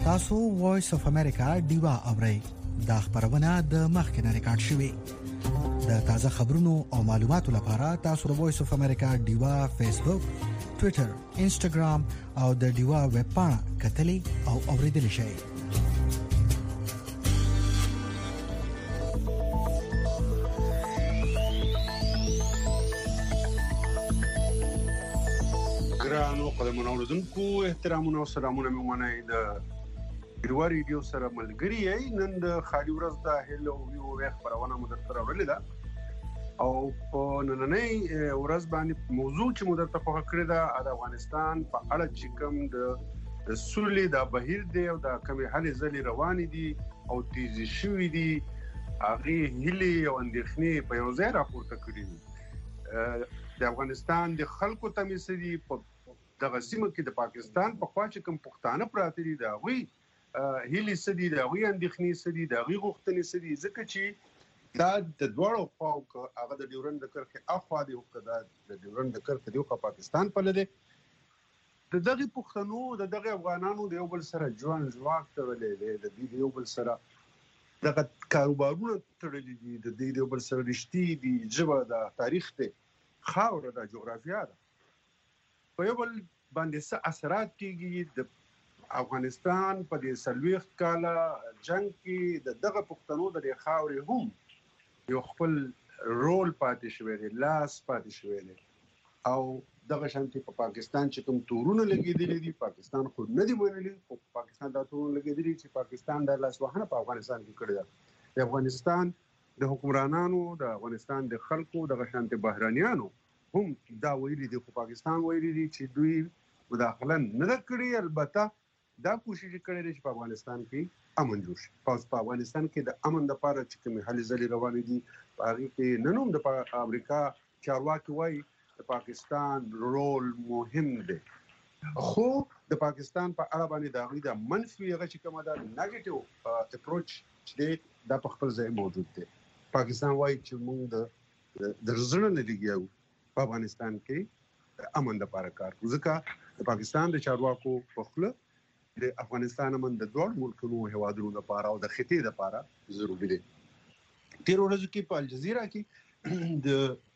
تاسو وایس اف امریکا ډیوا اورئ. دا خبرونه د مخکنه ریکارډ شوې. د تازه خبرونو او معلوماتو لپاره تاسو د وایس اف امریکا ډیوا فیسبوک، ټوئیټر، انسټاګرام او د ډیوا ویب پاڼه کتلې او اوریدلې شئ. ګرانو قدمونو اوردونکو احترامونه او سلامونه مې ومنئ. د ډیوا ریډیو سره ملګری یې. نن د خالي ورځ د هیلو ویو خبرونه مو درته راوړلې ده او په نننۍ ورځ باندې موضوع چې مو درته خوښه کړې ده د افغانستان په اړه چې کوم د سولې د بهیر دی او د کومې هلې ځلې روانې دي او تیزې شوې دي، هغې هیلې او اندېښنې په یو ځای راپورته کړي دي. د افغانستان د خلکو تمې څه دي، په دغه سیمه کې د پاکستان په خوا چې کوم پښتانه پراته دي د هغوی هیلې څه دي، د هغوی اندېښنې څه دي، د هغوی غوښتنې څه دي، ځکه چې دا د دواړو خواو که هغه د ډیورنډ د کرښې اخوا دی او که دا د ډیورنډ د کرښې دی خوا پاکستان پله دی، د دغې پښتنو د دغې افغانانو د یو بل سره ژوند ژواک تړلی دی، د دوی د یو بل سره دغه کاروبارونه تړلي دي، د دوی د یو بل سره رشتې دي، ژبه ده، تاریخ دی، خاوره ده، جغرافیه ده. په یو بل باندې څه اثرات کېږي. د افغانستان په دې 40 کاله جنګ کې د دغه پښتنو د دې خاورې هم یو خپل رول پاتې شوی دی، لاس پاتې شوی دی او دغه شانتي په پاکستان چې کوم تورونه لګېدلي دي، پاکستان خو نه دي منلي، خو پاکستان دا تورونه لګېدلي چې پاکستان د لاسوهنه په افغانستان کې کړې ده. د افغانستان د حکمرانانو، د افغانستان د خلکو، دغه شانتي بهرانیانو هم دا ویلي دي، خو پاکستان ویلي دي چې دوی مداخله نه ده کړې. البته دا کوشش کړی دی چې په افغانستان کې امن جوړ شي. په افغانستان کې د امن لپاره چې کومې هلې ځلې روانې دي، په هغې کې نن هم د امریکا چارواکي وایي د پاکستان رول مهم دی، خو د پاکستان په اړه باندې د هغوی د منفي هغه چې کومه ده نیګیټیو اپروچ چې دی دا په خپل ځای موجود دی. پاکستان وایي چې موږ د زړه نه لګیاو په افغانستان کې امن لپاره کار کوو، ځکه د پاکستان د چارواکو په خوله د افغانستان امن د دواړو ملکونو هیوادونو لپاره او د خطې لپاره ضروري دی. تېرو ورځو کې په الجزیره کې د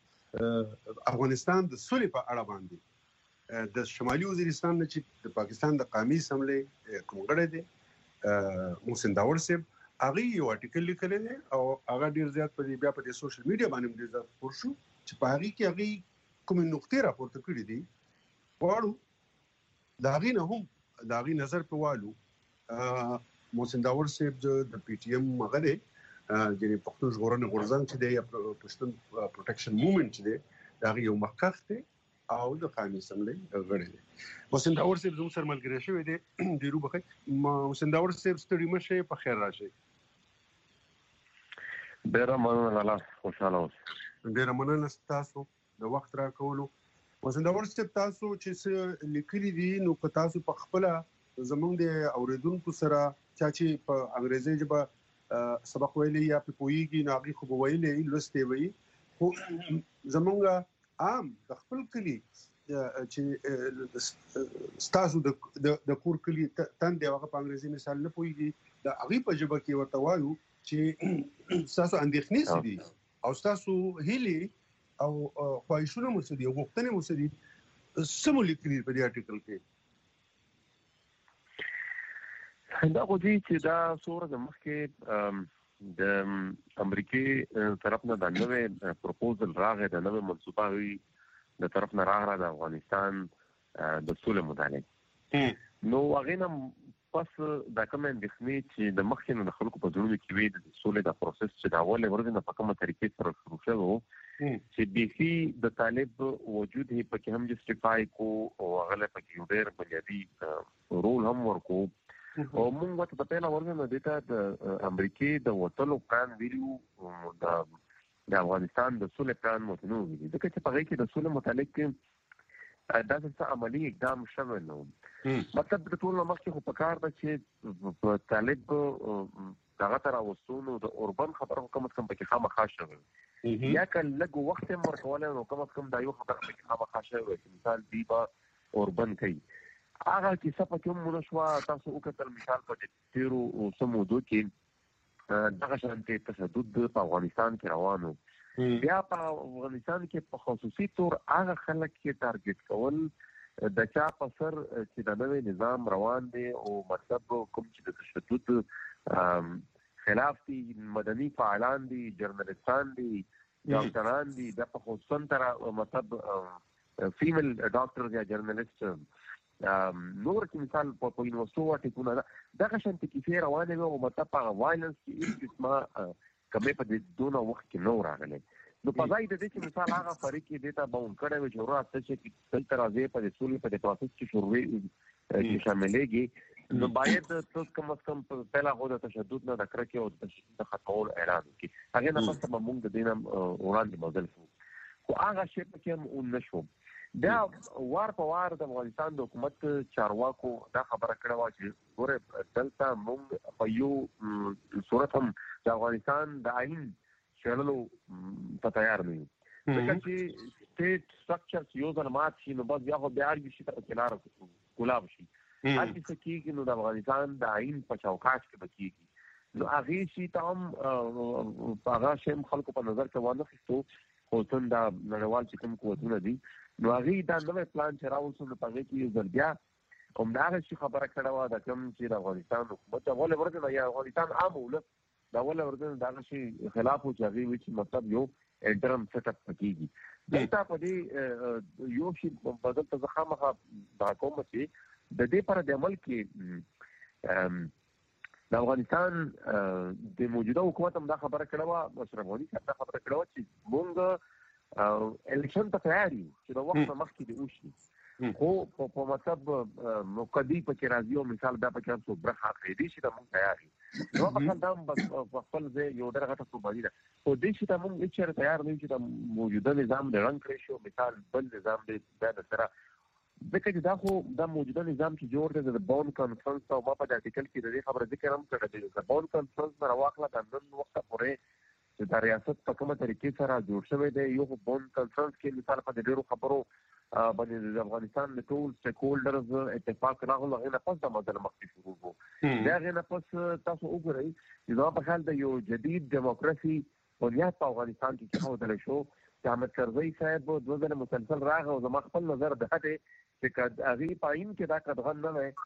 افغانستان د سولې په اړه باندې د شمالي وزیرستان نه چې د پاکستان د قومي اسمبلۍ کوم غړی دی محسن داور صاحب، هغې یو آرټیکل لیکلی دی او هغه ډېر زیات بیا په دې سوشل میډیا باندې ډېر زیات خپور شو چې په هغې کې هغې کومې نقطې راپورته کړي دي. غواړو د هغې نه هم د هغې نظر په والو. محسن داور صاحب د پی ټي ایم هغه دی، یعنې پښتون ژغورنې غورځنګ چې دی یا پښتون پروټیکشن موومنټ چې دی، د هغې یو مخکښ دی او د قومي اسمبلۍ غړی دی. محسن داور صاحب زموږ سره ملګری شوی دی. ډېر وبخئ محسن داور صاحب، ستړي مه شئ، په خیر راشئ. ډېره مننه لاله، خوشحاله اوسئ. ډېره مننه ستاسو د وخت راکولو. محسن داور صاحب، تاسو چې څه لیکلي دي نو که تاسو په خپله زموږ د اورېدونکو سره چا چې په انګریزي ژبه سبق ویلی یا په پوهېږي نو هغې خو به ویلی لوستی به وي، خو زموږ عام د خپل کلي چې ستاسو د کور کلي تن دی هغه په انګریزي مثال نه پوهېږي، د هغې په ژبه کې ورته وایو چې ستاسو اندېښنې څه دي او ستاسو هیلې او خواهشونه مو څه دي او غوښتنې مو څه دي، څه مو لیکلي په دې آرټیکل کې؟ دا خو دي چې دا څو ورځې مخکې د امریکې طرف نه د نوې پروپوزل راغی، د نوې منصوبه هغوی د طرف نه راغله د افغانستان د سولې متعلق. نو هغې نه پس دا کومې اندېښنې چې د مخکې نه د خلکو په زړونو کې وي د سولې دا پروسس چې د اولې ورځې نه په کومه طریقې سره شروع شوی و چې بیخي د طالب وجود یې پکې هم جسټیفای کو او هغه له پکې یو ډېر بنیادي رول هم ورکو او موږ ورته د پیله ورځې نه دې ته د امریکې د وتلو پلان ویلو، د افغانستان د سولې پلان مو ورته نه ویلي، ځکه چې په هغې کې د سولې متعلق داسې څه عملي اقدام شوی نه و. مطلب د ټول نه مخکې خو په کار ده چې په طالب دغه ته راوستو نو د اوربن خبره خو کم از کم پکې خامخا شوی یا که لږ وخت یې ورکولی نو کم از کم دا یو خبره پکې خامخا شوی چې مثال دوی به اوربن کوي هغه کیسه په کوم منشوا تاسو وکړل مثال په تیرو سمودو کې دغه شانتي تشدد په افغانستان کې روانو بیا په افغانستان کې په خصوصي تور هغه خلک کې ټارګټ کول د چا په سر چې د نوې نظام روان دی او مطلب کوم چې د تشدد خلاف دي مدني فعالان دي جرنالستان دي ډاکټران دي د په خصوصا تر مطلب فیمیل ډاکټر یا جرنالست نور کې مثال په یونیورسيټو واټونه دغه شانتي کې روانه او مطلب په وایلنس کې اسمه کمه په دونه وخت کې نو راغله نو په ځای د دې چې مثال هغه فریق کې دیتا باون کړي و چې راته چې تل تر ازې په ټول په پروسس کې شروع کې شاملېږي نو باید تاسو کوم څه پهلا هو د تشدد نه ذکر کې او د تشدد خطول اعلان کې هغه نه پس په موږ د دینه وړاندې بدل خو هغه شی په کوم نشو دا وار په وار د افغانستان د حکومت چارواکو دا خبره کړې و چې ګوره دلته موږ په یو صورت هم د افغانستان د آئین شړلو په تیار نه یو ځکه چې سټیټ سټرکچر یو ځل مات شي نو بس بیا خو بیا شي ته کلار ګلاب شي هر څه کېږي نو د افغانستان د آئین په چوکاټ کې بکیږي نو هغه شي ته هم هغه شی خلکو په نظر کې ونه خستو خو څنګه د نړیوال چې کوم قوتونه دي نو هغه دا نوې پلان چې راوځو نو هغه کې یو ځل بیا همدغه شي خبره کړې و د کوم چې د افغانستان حکومت اول ورته یا افغانستان عام ولر دا اول ورته دغه شي خلاف او چې هغه وی چې مطلب یو انټرم سیټ اپ کیږي دا په دې یو شي بدل ته ځخامه دا کوم چې د دې پر د عمل کې د افغانستان د موجوده حکومت هم دا خبره کړې و اشرف غني دا خبره کړې و چې مونږ الیکشن ته تیار یو چې د وخت مخکې دی وشي خو په مطلب مقدی په کې راځي او مثال دا په کې څو برخه خېدي چې د مونږ تیار یو نو په خپل دام په خپل ځای یو درغه ته قرباني ده خو دې چې مونږ هیڅ تیار نه یو چې د موجوده نظام د رنګ کړی شو مثال بل نظام دی د سره ځکه چې دا خو د موجوده نظام چې جوړ دی د بون کانفرنس او ما په آرټیکل کې د دې خبره ذکر هم کړی دی د بون کانفرنس نه راوخله د نن وخت پورې چې د ریاست په کومه طریقې سره جوړ شوی دی یو بون کانفرنس کې مثال په ډیرو خبرو باندې د افغانستان د ټول سټیک هولډرز اتفاق راغله غوښنه پس د مدل مخکې شروع وو دا غوښنه پس تاسو وګورئ چې دا په حال د یو جدید دیموکراسي بنیاد په افغانستان کې کېښودل شو چې احمد کرزي صاحب دوه ځله مسلسل راغی او زما خپل نظر ده چې هغه پاین کې دا قدغن نه وي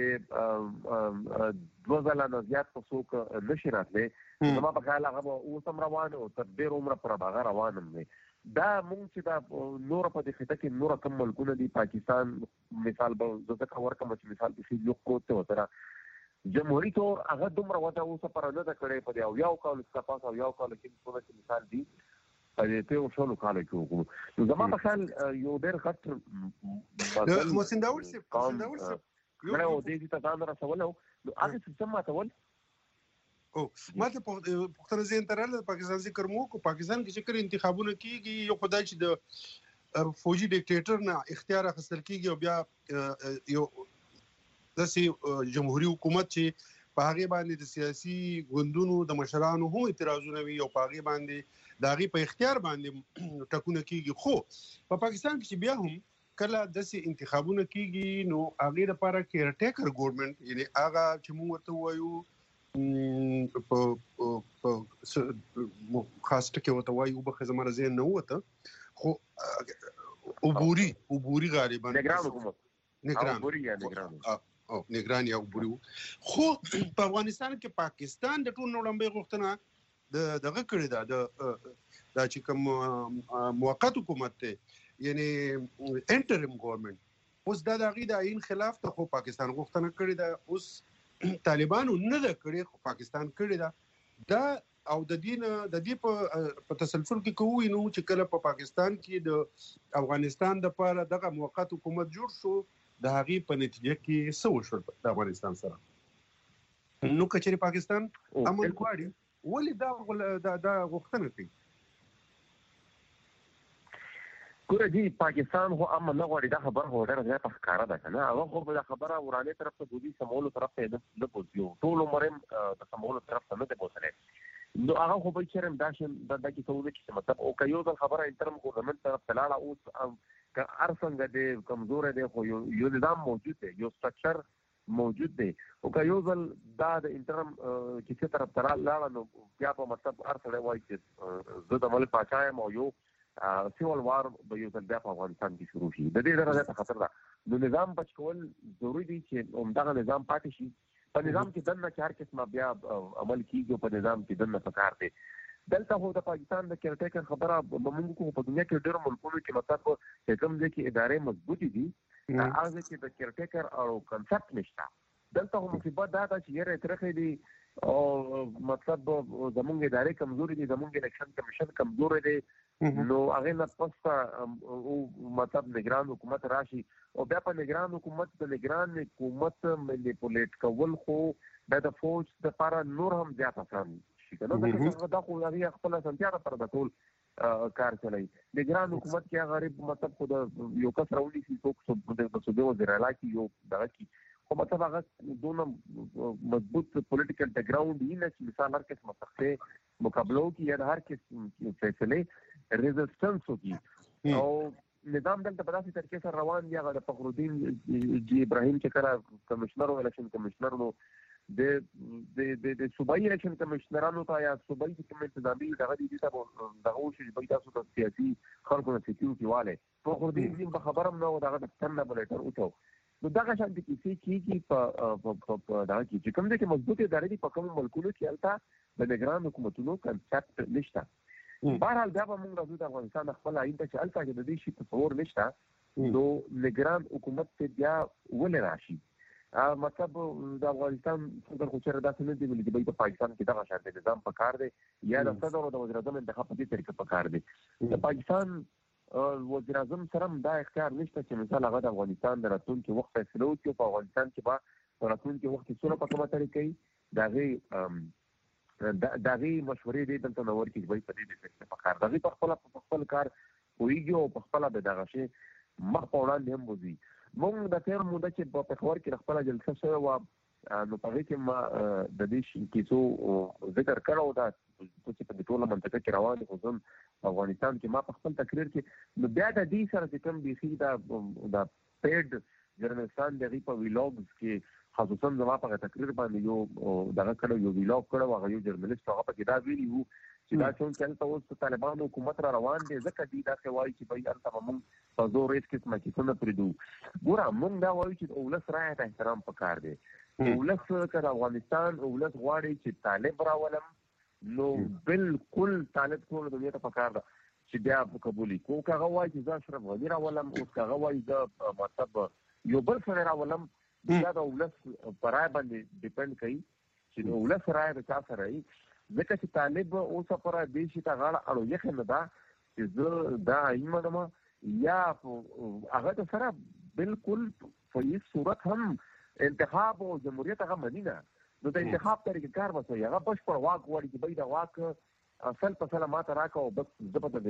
چې دوه ځله نه زیات څوک نشي راتلی زما په خیال هغه اوس هم روان او تر ډېر عمره پورې به هغه روان هم دی دا مونږ چې دا نور په دې خطه کې نور کوم ملکونه دي پاکستان مثال به زه ځکه ورکوم چې مثال به یو قوت ته وتره جمهوریت تور هغه دومره وته اوسه پر نه ده کړې په یو کال څخه پاس او یو کال کې څه مثال دي په دې ته شلو کال کې وګورو نو زما په خیال یو ډېر خطر مسنداول سي نو دې ته ځان رسول نو هغه څه ماتول او ماته پختنه زین ترله پاکستان ذکر مو کو پاکستان کې چې انتخابونه کیږي یو خدای چې د فوجي ډیکټیټر نه اختیار اخیستل کیږي او بیا یو داسې جمهوریت حکومت چې په هغه باندې د سیاسي ګوندونو د مشرانو هم اعتراضونه وي او په هغه باندې د هغه په اختیار باندې ټکونه کیږي خو په پاکستان کې چې بیا هم کله داسې انتخابونه کیږي نو هغه لپاره کېر ټیکر ګورنمنت یعنی هغه چې موږ ورته وایو په خاص ټکی وته وایو به زموږ ځین نه وته خو عبوري غالبا نگران یا عبوري خو په افغانستان کې پاکستان د ټول نړۍ غوښتنه دغه کړی دا چې کوم موقت حکومت ته یعنی انټریم ګورنمنت اوس دا د هغې د آئین خلاف ته خو پاکستان غوښتنه کړې ده اوس طالبانو نه ده کړې خو پاکستان کړې ده دا او د دې په تسلسل کې کوو نو چې کله په پاکستان کې د افغانستان د لپاره دغه موقت حکومت جوړ شو د هغې په نتیجه کې څه وشول د افغانستان سره نو کچېرې پاکستان امن غواړي ولې دا غوښتنه کوي ګوره جی پاکستان خو امن نه غواړي دا خبره خو ډېره زیاته ښکاره ده که نه هغه خو به دا خبره ورانې طرف ته بودي سمولو طرف ته نه بوځي ټول عمر د سمولو طرف ته نه دی بوتلی نو هغه خو به چیرې دا کې څه چې مطلب او که یو ځل خبره انټرم ګورنمنت طرف ته لاړه اوس که هر څنګه دی کمزوری دی خو یو نظام موجود دی یو سټرکچر موجود دی او که یو ځل دا د انټرم کې طرف ته لاړه نو بیا په مطلب هر سړی وایي چې زه د ملک پاچا یم او یو سیول وار به یو ځل بیا په افغانستان کې شروع شي د دې درجه ته خطر ده نو نظام بچ کول ضروري دي چې همدغه نظام پاتې شي په نظام کې دننه چې هر قسمه بیا عمل کیږي په نظام کې دننه پکار دی دلته خو د پاکستان د کیرټیکر خبره موږ کو په دنیا کې ډېر ملکونو کې مطلب چې کوم ځای کې ادارې مضبوطې دي هغه کې د کیرټیکر او کنسپټ نشته دلته خو مصیبت دا ده چې یې ترخې دي او مطلب زمونږ ادارې کمزوري دي زمونږ الیکشن کمیشن کمزوري دی نو هغه نه پسته او مطلب نگران حکومت راشي او بیا په نگران حکومت د نگران حکومت مانیپولیټ کول خو د فوج د لپاره نور هم زیات آسان شي کنه دا خو هغه خپل سنتیا پر د ټول کار چلای نگران حکومت کې غریب مطلب خو د یو کس راولي چې څوک د صوبې وزیر اعلی کې یو دغه کې خو مطلب هغه دونه مضبوط پولیټیکل بیک ګراوند یې نه چې مثال هر کس مستقله مقابلو کې یا هر کس فیصله ریزسټنس وکړي او نظام دلته په داسې طریقې سره روان دی هغه د فخرالدین جی ابراهیم چې کله کمشنر او الیکشن کمشنر نو د صوبایي الیکشن کمشنرانو ته یا صوبایي کوم انتظامی دغه دي ته دغه شي به تاسو د سیاسي خلکو نه سکیورټي والے فخرالدین جی په خبرم نو دغه د څنګه بلیټر اوټو نو دغه شان دي کیږي په دغه کې کوم دغه مضبوطه ادارې دي په کوم ملکونو کې البته د نگران حکومتونو کنسپټ نشته بهرحال بیا به موږ راځو د افغانستان خپل آئین ته چې هلته د دې شي تصور نشته نو نگران حکومت ته بیا ولې راشي مطلب د افغانستان څنګه خو چېرې داسې نه دی ویلي چې په پاکستان کې دغه شان نظام پکار دی یا د صدر او د وزیر اعظم انتخاب په دې طریقه پکار دی د پاکستان وزیر اعظم سره دا اختیار نشته چې مثال هغه د افغانستان د راتلونکي وخت فیصله وکړي په افغانستان کې به راتلونکي وخت کې څونه په کومه طریقې دغه مشورې دې دلته نور کې به په دې څه په کار دغه په خپل کار ویږي او په خپل به دغه شی مخ په وړاندې هم وځي موږ د تیر موده چې په پېښور کې خپل جلسه شوې و نو په کې ما د دې شي کیسو ذکر کړو دا چې په ټوله منطقه کې روان دي خو افغانستان کې ما په خپل تقریر کې نو بیا د دې سره چې کوم بيخي دا پیډ جرنالستان دغه په ویلوګز کې خصوصا زما په تقریر باندې یو دغه کړو یو ویلوګ کړو هغه یو جرنالست هغه په کې دا ویلی وو چې دا څنګه چلته اوس طالبانو حکومت را روان دي ځکه دې دا کوي چې بای انت موږ په زور هیڅ قسمه کې څه پریدو ګوره موږ دا وایو چې اولس رایه ته احترام پکار دی اولس کړه افغانستان اولس غواړي چې طالب راولم نو بالکل طالب ټول دنیا ته پکار ده چې بیا قبولي کو هغه وایي چې ځا اشرف غنی راولم او هغه وایي د مطلب یو بل سره راولم دا د اولس پرای باندې ډیپند کوي چې د اولس رایه د چا سره ای ځکه چې طالب اوس پر دې شي ته غاړه اړو یې نه دا چې زه دا ایمنم یا هغه سره بالکل په هیڅ صورت هم انتخاب او جمهوریت هغه منی نه نو د انتخاب طریقې کار وسوي هغه بشپړ واک وړي چې به دا واک اصل په سلام ماته راکاو بس زبده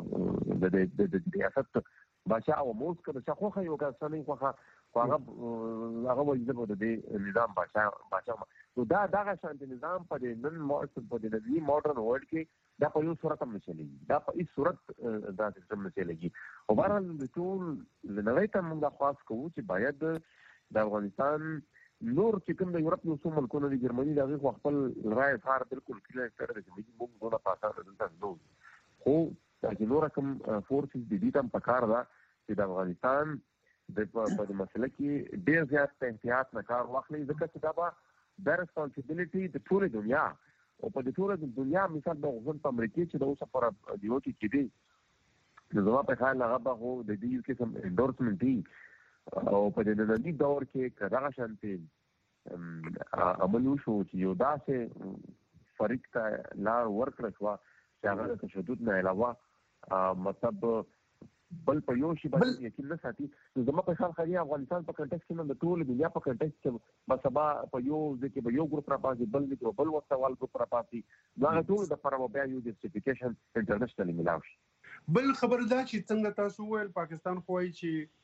د ریاست بادشاہ او موږ کله چې خو یو کسانې خو هغه وایي د نظام بادشاہ نو دا دغه شانت نظام په نن په د نوي ماډرن ورلد کې دا په یو صورت هم نشلېږي دا په هیڅ صورت دا سیستم نشلېږي او بهرحال د ټول نړۍ ته موږ خاص کوو چې باید د افغانستان نور چې کوم د یورپ یو څو ملکونه د جرمني د هغې خپل رایې اظهار بالکل کلیئر کړی دی چې موږ دونه په اسانه دلته نو خو چې نور کوم فورسز د دې ته پکار ده چې د افغانستان د په مسله کې ډېر زیات احتیاط نه کار واخلي ځکه چې دا به د ریسپانسیبিলিټي د ټولې دنیا او په د ټولې دنیا مثال د غوښتن په امریکا چې د اوسه پر دیو کې کېدی نو زما په خیال هغه به خو د دې قسم انډورسمنت دی او په د نړۍ دور کې کداغه شانتي عمل وشو چې یو داسې فریق ته لار ورکړه چې هغه د تشدد نه علاوه مطلب بل په یو شی باندې یقین نه ساتي نو زما په خیال خالي افغانستان په کنټکست کې د ټول دنیا په کنټکست کې مسبا په یو ځکه به یو ګروپ را پاسي بل ځکه بل وسوال ګروپ را پاسي دا ټول د پرمو بیا یو جسټیفیکیشن انټرنیشنل ملاوي بل خبر دا چې څنګه تاسو ویل پاکستان خوای چې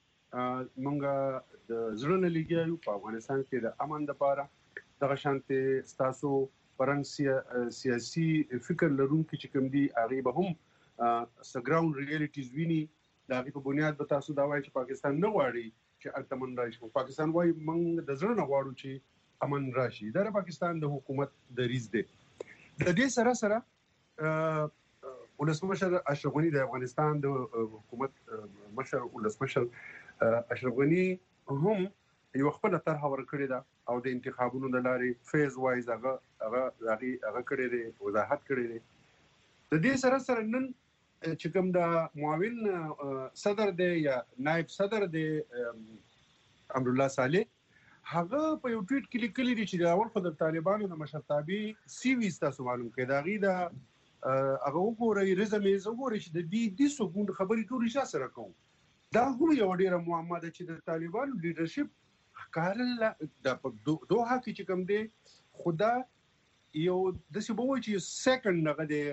مونږه د زړه لګیایو په افغانستان کې د امن لپاره دغه شانتي تاسو فرنګ سیاسي فکر لرونکي چې کوم دي هغه به هم سګراوند ریالټیز ویني دا په بنیاد به تاسو دا وایي چې پاکستان نه غواړي چې التمن راشي. پاکستان وایي موږ د زړه نه غواړو چې امن راشي. دا پاکستان د حکومت دریځ دی. د دې سره ولسمشر اشرف غنی د افغانستان د حکومت مشر ولسمشر اشرف غنی هم یو خپل طرح ورکړی دا او د انتخابونو د لارې فیز وایز هغه کړی دی وضاحت کړی دی. د دې سره نن چې کوم د معاون صدر دی یا نائب صدر دی امرالله صالح هغه په یو ټویټ کې لیکلی دی چې د اول خو د طالبانو د مشرتابي سی وی تاسو معلوم کړئ دا غي د هغه وګورئ رزمې وګورئ چې د دې سګوند خبرې ټول شا سره کوم. دا هم یو ډیره معما ده چې د طالبانو لیډرشپ کارل د دوه کې چې کوم دی خدا یو د څه بووي چې سیکنډ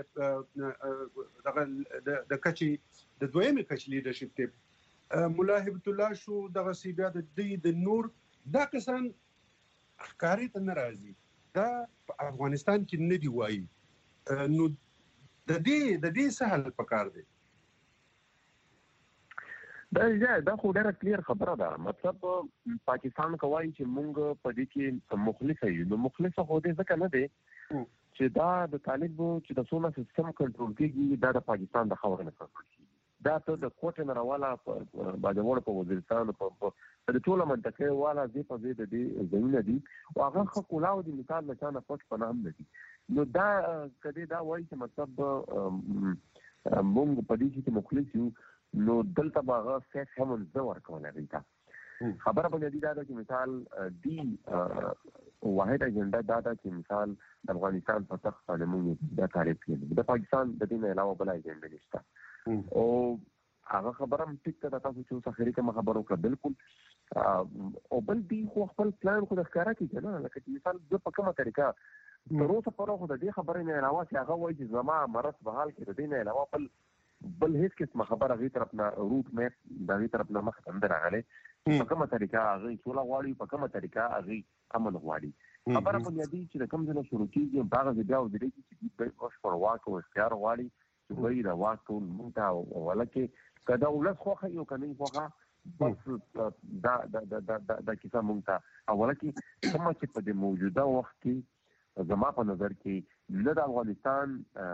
دغه د کچي د دویمه کچ لیډرشپ ته مولا هبت الله شو دغه سی بیا د نور دا کسان ښکاری ته ناراضي دا په افغانستان کې نه دی وایي نو د دې سهل پکار دی. دا خو ډېره کلیر خبره ده. مطلب پاکستان کوي چې مونږ په دې کې مخلص یو. نو مخلص خو دې ځکه نه دی چې دا د طالبو چې د سونا سیستم کنټرول کیږي دا د پاکستان د خاورې نه کنټرول کیږي. دا ته د کوټه نه راواله په باجوړ په وزیرستان په د ټوله منطقه والا دې په دې د دې زمينه دي او هغه خو کلاو دي مثال نشانه پټ پناه هم دي. نو دا کدی دا وایي چې مطلب مونږ په دې کې مخلص یو نو دلته باغه سیټ هم زور کوله ریتا خبره باندې دی دا چې مثال دی واحد اجنډا دا چې مثال د افغانستان په تخت باندې موږ دا تعریف کړو د پاکستان د دې نه علاوه بل اجنډا نشته او هغه خبره هم ټیک ته تاسو چې اوسه کوم خبرو کړه بالکل او بل دی خو خپل پلان خو د ښکارا کیږي نه لکه چې مثال د په کومه طریقه تر اوسه پر خو د دې خبرې نه علاوه چې هغه وایي چې زما مرض په حال کې د دې نه علاوه بل هیڅ قسمه خبره غي طرف نه روټ میپ د غي طرف نه مخ اندر راغله په کومه طریقه هغه ټول غواړي په کومه طریقه هغه عمل غواړي خبره په دې چې کوم ځای شروع کیږي باغ دې او دې چې په اوس پر واکو اختیار غواړي چې وایي دا واکو مونږه ولکه کدا ولس خوخه یو کني خوخه بس دا کیسه مونږه اولکه کومه چې په دې موجوده وخت کې زما په نظر کې نه د افغانستان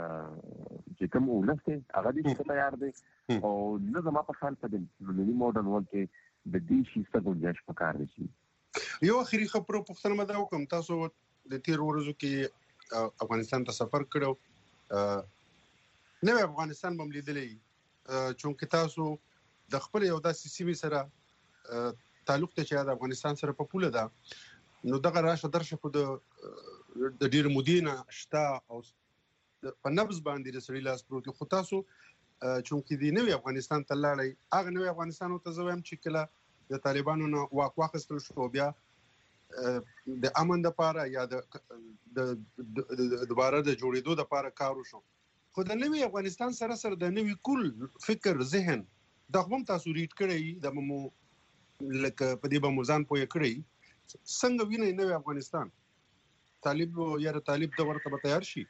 چې کوم ولسته هغه دې تیار دي او نه زما په خیال په دې ملي ماډرن ورلد کې د دې شي څه گنجائش پکار دي. یو اخري خبرو پښتنه مده وکم تاسو د تیر ورځو کې افغانستان ته سفر کړو نو افغانستان بم لیدلې چونکه تاسو د خپل یو داسې سیمې سره تعلق ته چې د افغانستان سره په پوله ده نو دغه راشه درشه خو د ډیر مدینه شتا او په نبض باندې د سړي لاس پروت خو تاسو چونکه دی نوې افغانستان ته لاړی هغه نوې افغانستان ته زویم چې کله د طالبانو نه واخستل شو بیا د امن لپاره یا د دوباره د جوړېدو لپاره کار وشو خو د نوې افغانستان سره د نوې کل فکر ذهن د هم تاسو ریډ کړی د مو لکه په دې به موزان پوي کړی څنګه ویني نوې افغانستان طالب یا طالب د ورته تیار شي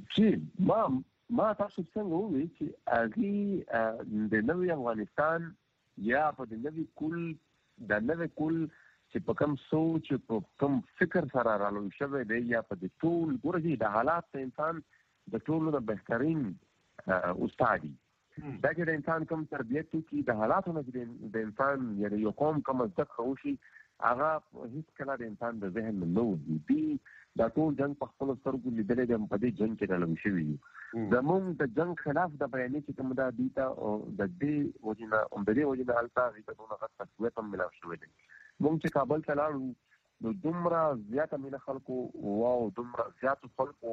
چې ما تاسو څنګه وایي چې اغي د نوې افغانستان یا په د نوې کول چې په کوم سوچ په کوم فکر سره رالو شوی دی یا په د ټول ګورځي د حالات انسان د ټولو د بهترین استادي دا چې د انسان کوم تربیت کی د حالاتو نه د انسان یعنی یو قوم کوم زده خوشي هغه هیڅ کله د انسان د ذهن نه دی دا ټول جنگ په خپل سترګو لیدلې د په دې جنگ کې راغلی شوی زموږ د جنگ خلاف د بیانې چې کوم دا دیتا او د دې وجنه حالت هغه ته غوښتل تقویت هم ملاو شوی دی موږ چې کابل ته لاړو نو دومره زیاته مینه خلکو واو دومره زیات خلکو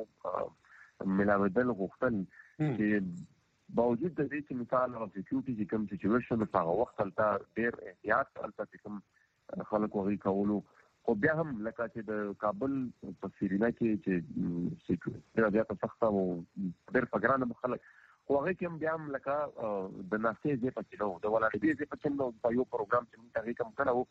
ملاودل غوښتل چې باوجود د دې چې مثال او سکیورټي چې کوم سچويشن په هغه وخت ته ډېر احتیاط البته کوم خلکو غوښتل کولو خو بیا هم لکه چې د کابل په سیرینا کې چې سکیورټي زیاته سخته او ډېر پګرانه خلک خو هغه کوم بیا هم لکه د ناسې دې پکې نو د ولاړې دې پکې نو په یو پروګرام چې موږ هغه کوم کړو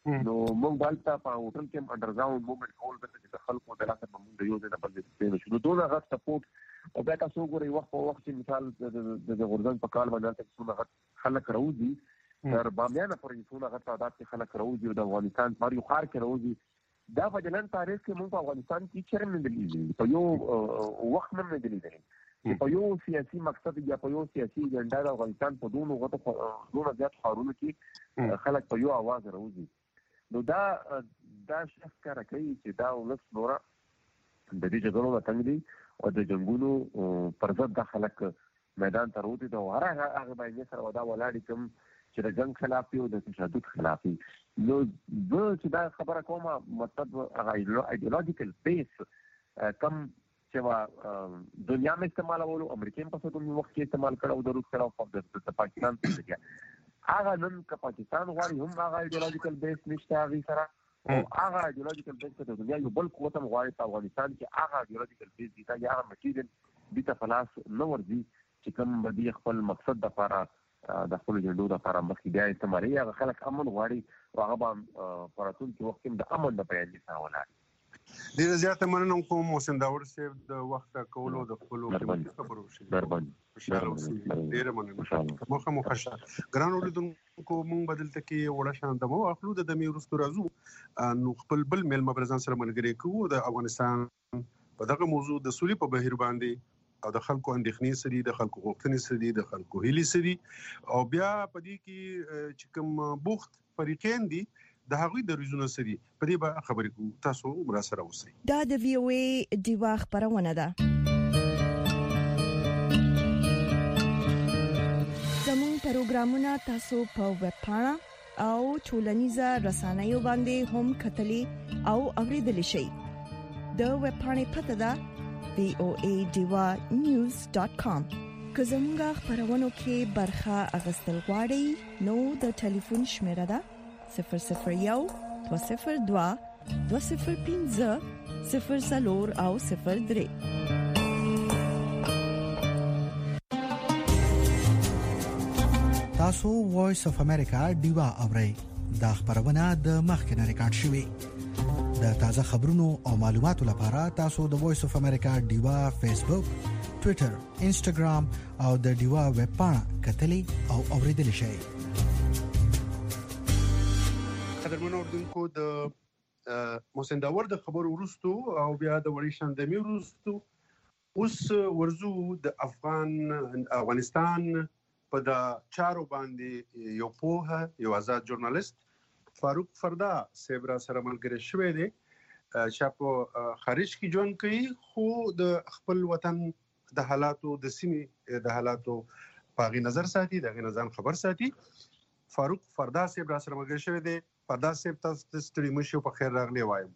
نو موږ بالته په هوټل کې انډرګراوند موومېنټ کول چې د خلکو د لاسه موږ د یو ځای نه بل ځای ته شو دوه غټ سپورټ او بیا تاسو ګورئ وخت په وخت چې مثال د غورځنګ په کال باندې تاسو غټ خلک راوځي تر بامیان پورې څونه غټ تعداد کې خلک راوځي د افغانستان په یو خار کې راوځي دا په جنن تاریخ کې موږ په افغانستان کې چیرې نه دي په یو وخت نه دي په یو سیاسي مقصد یا په یو سیاسي اجنډا د افغانستان په دوه غټو زیات خارونو کې خلک په یو आवाज راوځي نو دا شخص کار کوي چې دا ولس نورا د دې جګړو وطن دي او د جنگونو پر ضد د خلک میدان ته راوځي دا هغه باندې سره ودا ولاړ کوم چې د جنگ خلاف او د تشدد خلاف نو زه چې دا خبره کوم مطلب هغه ایډیولوژیکل بیس کم چې دنیا میں استعمال اولو امریکا په څه وخت کې استعمال کړو د روس کړو په پاکستان کې هغه نن که پاکستان غواړي هم هغه ایډیولوژیکل بیس نشته هغه سره او هغه ایډیولوژیکل بیس د دنیا یو بل قوت هم غواړي په افغانستان کې هغه ایډیولوژیکل بیس دي یا هغه مټیریل دي ته فلاس نو ورځي چې کوم بدی خپل مقصد د لپاره د خپل جندو د لپاره مخکې بیا استعمالي هغه خلک امن غواړي او هغه به پراتون کې وخت د امن د بیان دي ساوله ډیر زیاته مننه کوم محسن داور صاحب د وخت کولو د خپل خبرو شي ډیر مننه مخه مخشه ګران اوریدونکو مونږ بدلته کې وړه شان د مو خپل د دمي ورستو راځو نو خپل بل میل مبرزان سره ملګری کوو د افغانستان په دغه موضوع د سولې په بهیر باندې او د خلکو اندېښنې سړي د خلکو غوښتنې سړي د خلکو هیلې سړي او بیا په دې کې چې کوم بوخت فریقین دي د هغوی د ریزونو سړي په دې به خبرې کوو تاسو مرا سره اوسئ دا د وی او ای دیوا خبرونه ده زموږ پروګرامونه تاسو په ویب پاڼه او ټولنیزه رسنیو باندې هم کتلی او اوریدلی شئ د ویب پاڼې پته ده voadiwanews.com که زموږ خبرونو کې برخه اغستل غواړئ نو د ټلیفون شمیره ده 001 202 205 00 او 03 تاسو وایس اف امریکا دیوا اورئ دا خبرونه د مخکنه ریکارډ شوی د تازه خبرونو او معلوماتو لپاره تاسو د وایس اف امریکا دیوا فیسبوک ټوئیټر انسټاګرام او د دیوا ویب پاڼه کتلی او اوریدلی شئ قدرمنو اوردونکو د محسن داور د خبرو ورستو او بیا د وړي شاندمي ورستو اوس ورزو د افغانستان په د چارو باندې یو پوهه یو آزاد ژورنالیست فاروق فردا سیبرا سره ملګری شوی دی چې په خارج کې ژوند کوي خو د خپل وطن د حالاتو د سیمې د حالاتو په غي نظر ساتي دغه نظام خبر ساتي فاروق فردا سیبرا سره ملګری شوی دی فردا سیب تاسو ستړي مشو په خیر راغلی وایم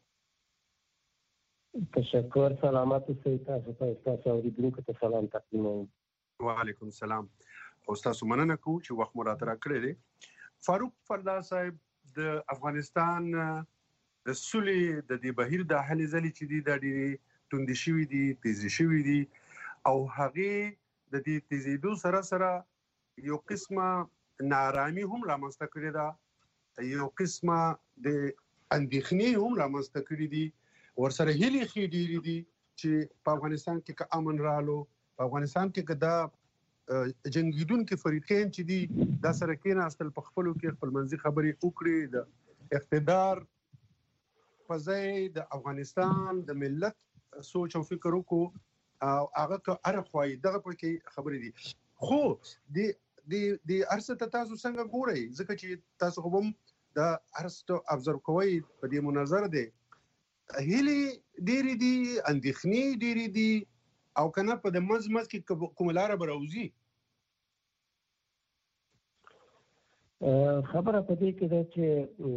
تشکر سلامات اوسئ تاسو ته اوریدونکو ته سلام تقدیموم وعلیکم السلام او تاسو مننه کوم چې وخت مراد را کړی دی فاروق فردا صاحب د افغانستان د سولې د دې بهیر د حل ځلې چې دي د ډېری توندې شوې دي تیزې شوې دي او هغه د دې تیزېدو سره یو قسمه نارامي هم رامنځته کړې ده یو قسمه د اندېښنې هم رامنځته کړې دي ورسره هیلې ډېرې دي چې په افغانستان کې که امن رالو په افغانستان کې که دا جنگیدونکو فریقین چې دي دا سره کېناستل په خپلو کې خپل منځي خبرې وکړي د اقتدار په ځای د افغانستان د ملت سوچ او فکر وکړو او هغه که ارخوای دغه پکې خبرې دي خو د ارسته تاسو څنګه ګورئ ځکه چې تاسو هم د ارسته ابزرو کوي په دې مناظره دي هلي ډېری دي اندېښنې ډېری دي او کنه په د مزمز کې کوم لار براوزي خبره په دې کې ده چې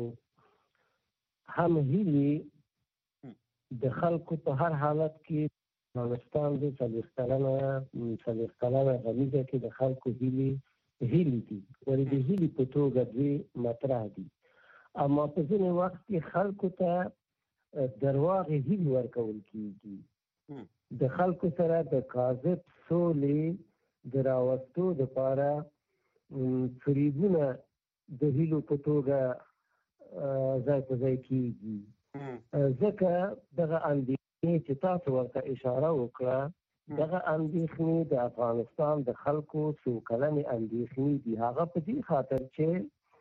هم هیلي د خلکو په هر حالت کې افغانستان د سلیقتلانه غمیزه کې د خلکو هیلي دي ولې د هیلي په توګه دوی مطرح دي اما په ځینې وخت کې خلکو ته درواغ هیلي ورکول کیږي د خلکو سره د کاذب سولې د راوستو لپاره فریبونه د هیلو په توګه ځای په ځای کېږي. ځکه دغه اندېښنې چې تاسو ورته اشاره وکړه، دغه اندېښنې د افغانستان د خلکو څو کلنې اندېښنې دي. هغه په دې خاطر چې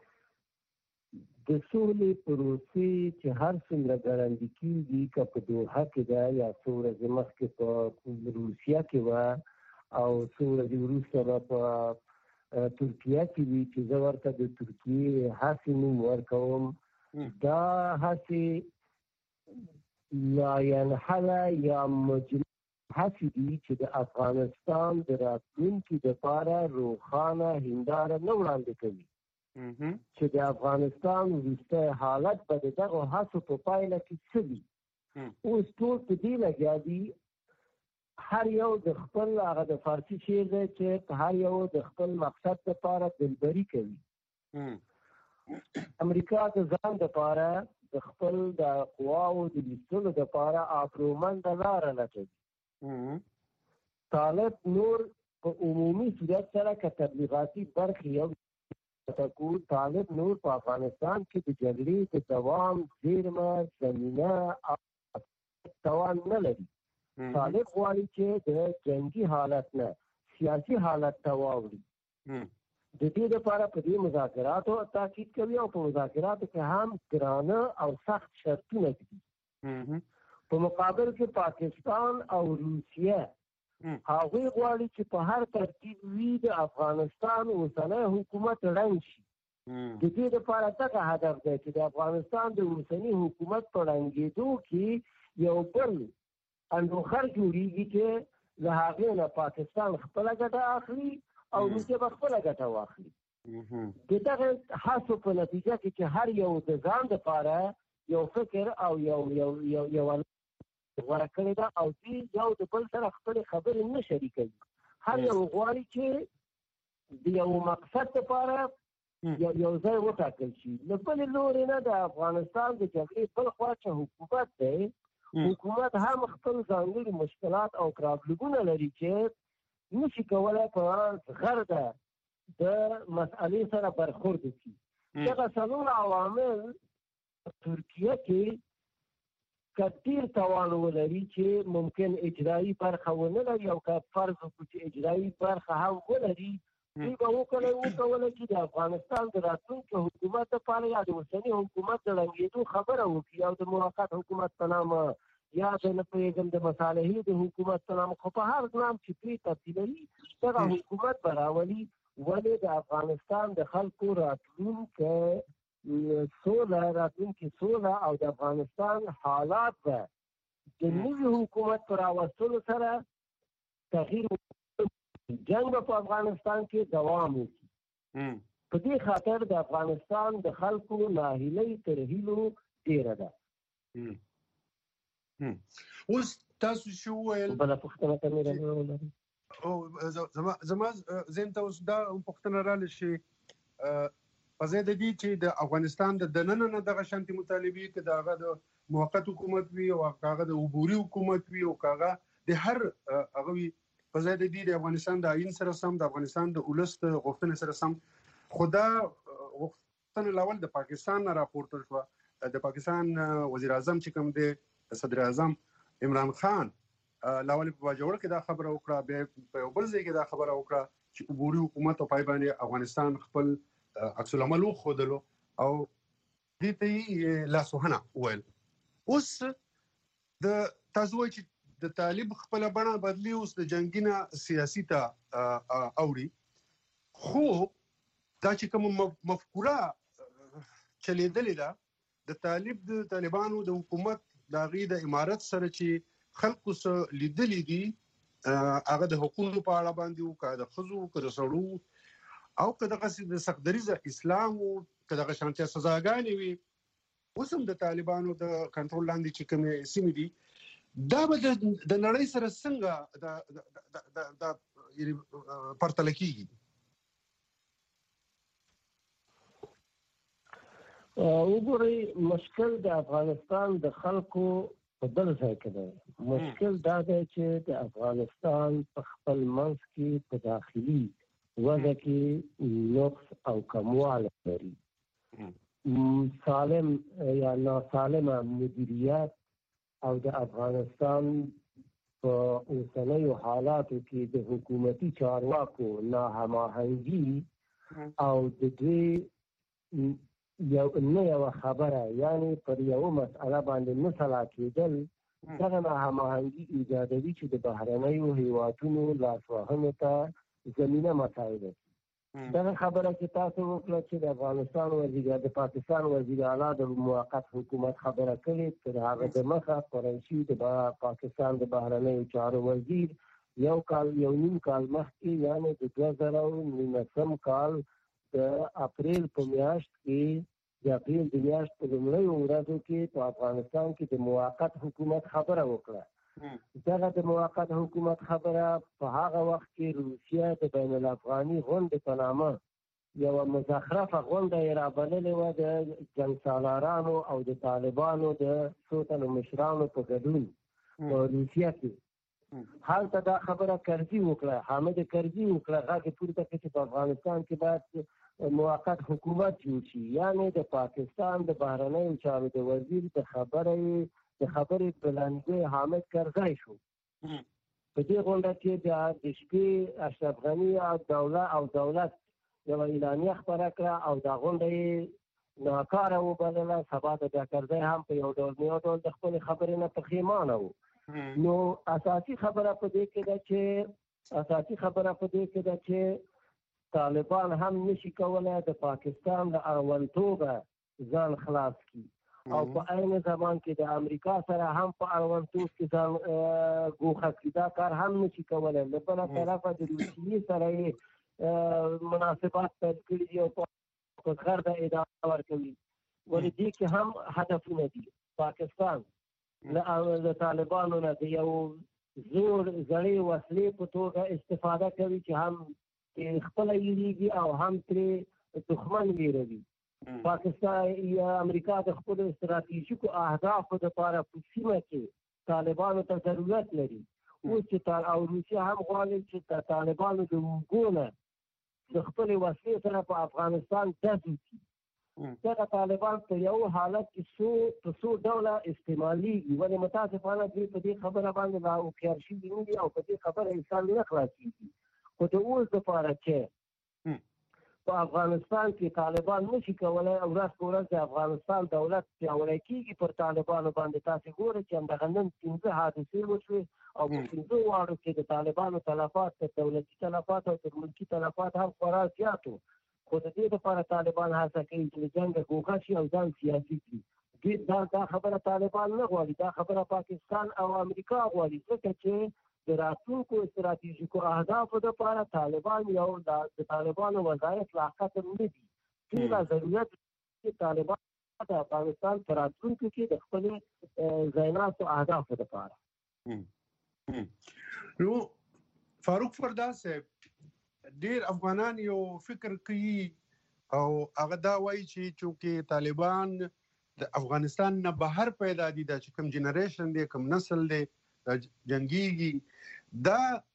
د سولې پروسې چې هر څومره ګړندي کېږي، که په دوحه کې ده یا څو ورځې مخکې په روسیه کې وه او څو ورځې وروسته به په ترکیه کې وي، چې زه ورته د ترکیې هڅې نوم ورکوم. دا هڅې لاینحله یا مجموع هڅې دي چې د افغانستان د راتلونکي دپاره روښانه هنداره نه وړاندې کوي، چې د افغانستان وروستی حالت به د دغو هڅو په پایله کې څه وي. اوس ټول په دې لګیا دي، هر یو د خپل هغه د فارسي شعر دی چې هر یو د خپل مقصد لپاره دلبري کوي. امریکا د ځان لپاره د خپل د قواو د لیستلو لپاره افرومنده لاره لټوي. طالب نور په عمومي صورت سره که تبلیغاتي برخې یو طالب نور په افغانستان کې د جګړې د دوام زیرمه زمینه او توان نه لري. طالب غواړي چې د جنګي حالت نه سیاسي حالت ته واوړي. د دې لپاره په دې مذاکراتو تاکید کوي او په مذاکراتو کې هم ګرانه او سخت شرطونه دي. په مقابل کې پاکستان او روسیه هغوی غواړي چې په هر ترتیب وي د افغانستان اوسنی حکومت ړنګ شي. د دې لپاره دغه هدف دی چې د افغانستان د اوسني حکومت په ړنګېدو کې یو بل انډوخر جوړېږي چې له هغې نه پاکستان خپله ګټه اخلي او روسیه به خپله ګټه واخلي. د دغه هڅو په نتیجه کې چې هر یو د ځان لپاره یو فکر او یو غوره کړې ده او دوی یو د بل سره خپلې خبرې نه شریکوي. هر یو غواړي چې د یو مقصد لپاره یو ځای وټاکل شي. له بلې لورې نه د افغانستان د جګړې بل خوا چې حکومت دی، حکومت هم خپل ځانګړي مشکلات او پرابلمونه لري چې نشي کولی په غرده د مسئلې سره برخورد وکړي. دغه څلور عوامل ترکیه کې که ډېر توان ولري چې ممکن اجرایي برخه ونه لري او که فرض وکړو چې اجرایي برخه هم ولري، دوی به وکولی چې د افغانستان د راتلونکي حکومت لپاره یا د اوسني حکومت د ړنګېدو خبره وکړي او د موقت حکومت په نامه یا د نه پوهېږم د مصالحې د حکومت په نامه، خو په هر نام چې پرې تبدیلوي دغه حکومت به راولي. ولې د افغانستان د خلکو راتلونکي سوله او د افغانستان حالات به د نوي حکومت پر راوستلو سره تغییر، جنګ به په افغانستان کې دوام وکړي. په دې خاطر د افغانستان د خلکو ناهیلۍ تر هیلو ډېره ده. اوس تاسو چې وویل بله پوښتنه ته مې راولري زما ذهن ته اوس دا پوښتنه راغله چې په ځای د دې چې د افغانستان د دننه نه دغه شانتي مطالبې که د هغه د موقت حکومت وي او هغه د عبوري حکومت وي او هغه د هر هغه وي، په ځای د دې د افغانستان د آیین سره سم، د افغانستان د ولس د غوښتنې سره سم. خو دا غوښتنه لاول د پاکستان نه راپورته شوه. د پاکستان وزیر اعظم چې کوم دی، صدر اعظم عمران خان، لاول په باجوړ کې دا خبره وکړه، بیا په یو بل ځای کې دا خبره وکړه چې عبوري حکومت او پای باندې افغانستان خپل عکس العمل وښودلو او دې ته یې لاسوهنه وویل. اوس د تاسو وایي چې د طالب خپله بڼه بدلي، اوس د جنګي نه سیاسي ته اوړي. خو دا چې کومه مفکوره چلېدلې ده د طالبانو د حکومت د هغې د امارت سره چې خلکو څه لیدلي دي، هغه د حقوقو په اړه باندې وو، که د ښځو که د سړو او که دغسې د سختدریځه اسلام وو، که دغه شانتیا سزاګانې وي، اوس هم د طالبانو د کنټرول لاندې چې کومې سیمې دي، دا به د نړۍ سره څنګه پرتله کېږي؟ وګورئ، مشکل د افغانستان د خلکو په بل ځای کې دی. مشکل دا دی چې د افغانستان په خپل منځ کې په داخلي وضع کې نقص او کموالی لري. سالم یا ناسالمه مدیریت او د افغانستان په اوسنیو حالاتو کې د حکومتي چارواکو ناهماهنګي او د دوی یو خبره یعنی پر یو مسأله باندې نه سلا کېدل دغه ناهماهنګي ایجادوي چې د بهرنیو هیوادونو لاسوهنو ته زمینه مساعده کړي. دغه خبره چې تاسو وکړه چې د افغانستان وزیر د پاکستان وزیر اعلی د موقت حکومت خبره کړې تر هغه دمخه قریشي د پاکستان د بهرنیو چارو وزیر یو نیم کال مخکې یعنی د 2019 کال د اپریل په میاشت کې د اپریل د میاشت په لومړیو ورځو کې په افغانستان کې د موقت حکومت خبره وکړه. دغه د موقت حکومت خبره په هغه وخت کې روسیه د بین الافغاني غونډې په نامه یوه مزخرفه غونډه یې رابللې وه د جنګسالارانو او د طالبانو د څو تنو مشرانو په ګډون په روسیه کې. هلته دا خبره کرزي وکړه، حامد کرزي وکړه، غږ یې پورته کړ چې په افغانستان کې باید موقت حکومت جوړ شي. یعنی د پاکستان د بهرنیو چارو د وزیر د خبرې بلندګوی حامد کرزی شو. په دې غونډه کې د شپې اشرف غني او دولت یوه اعلامیه خپره کړه او دا غونډه یې ناکاره وبلله. سبا د بیا کرزی هم په یو ډول د خپلې خبرې نه پښیمانه و. نو اساسي خبره په دې کې ده چې طالبان هم نشي کولای د پاکستان د اړوندتوبه ځان خلاص کړي او په عین زمان کې د امریکا سره هم په اړوندتوب کې ځان ګوښه کړي. دا کار هم نشي کولای. له بله طرفه د روسیې سره یې مناسبات پیل کړي دي او په غربه ادامه ورکوي. ولې دې کې هم هدفونه دي. پاکستان له طالبانو نه د یو زړې وسلې په توګه استفاده کوي چې هم خپله یېرېږي او هم ترې دښمن ویروي. پاکستان یا امریکا د خپلو استراتیژیکو اهدافو دپاره په سیمه کې طالبانو ته ضرورت لري. اوس چې او روسیه هم غواړي چې د طالبانو د اوږو نه د خپلې وسلې سره په افغانستان ډز وکړي. دغه طالبان په یو حالت کې په څو ډوله استعمالېږي. ولې متاسفانه دوی په دې خبره باندې لا هوښیار شوي نه دي او په دې خبره انسان نه خلاصېږي. خو د اوس دپاره چې په افغانستان کې طالبان نشي کولی او ورځ په ورځ د افغانستان دولت پیاوړی کېږي پر طالبانو باندې. تاسې ګورئ چې همدغه نن 15 حادثې وشوې او په 15 واړو کې د طالبانو تلفات تر دولتي تلفات او تر ملکي تلفات هم خورا زیات و. خو د دې لپاره طالبان هڅه کوي چې له جنګه ګوښه شي او ځان سیاسي کړي. دا خبره طالبان نه غواړي، دا خبره پاکستان او امریکا غواړي، ځکه چې د راتلونکو استراتیژیکو اهدافو دپاره طالبان یو د طالبانو وظایف لا ختم نه دي. ټوله ضرورت چې طالبان د افغانستان په راتلونکو کې د خپلې ځایناستو اهدافو دپاره. نو فاروق فردا صاحب ډېر افغانان یو فکر کوي او هغه دا وایي چې چونکې طالبان د افغانستان نه بهر پیدا دي، دا چې کوم جنریشن دی کوم نسل دی جنگیږي دا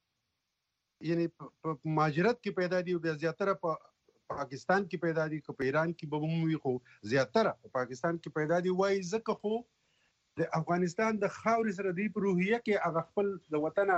یعنی په مهاجرت کې پیدا دي او بیا زیاتره په پاکستان کې پیدا دي، که په ایران کې به هم وي خو زیاتره په پاکستان کې پیدا دي. وایي ځکه خو د افغانستان د خاورې سره دوی په روحیه کې هغه خپل د وطن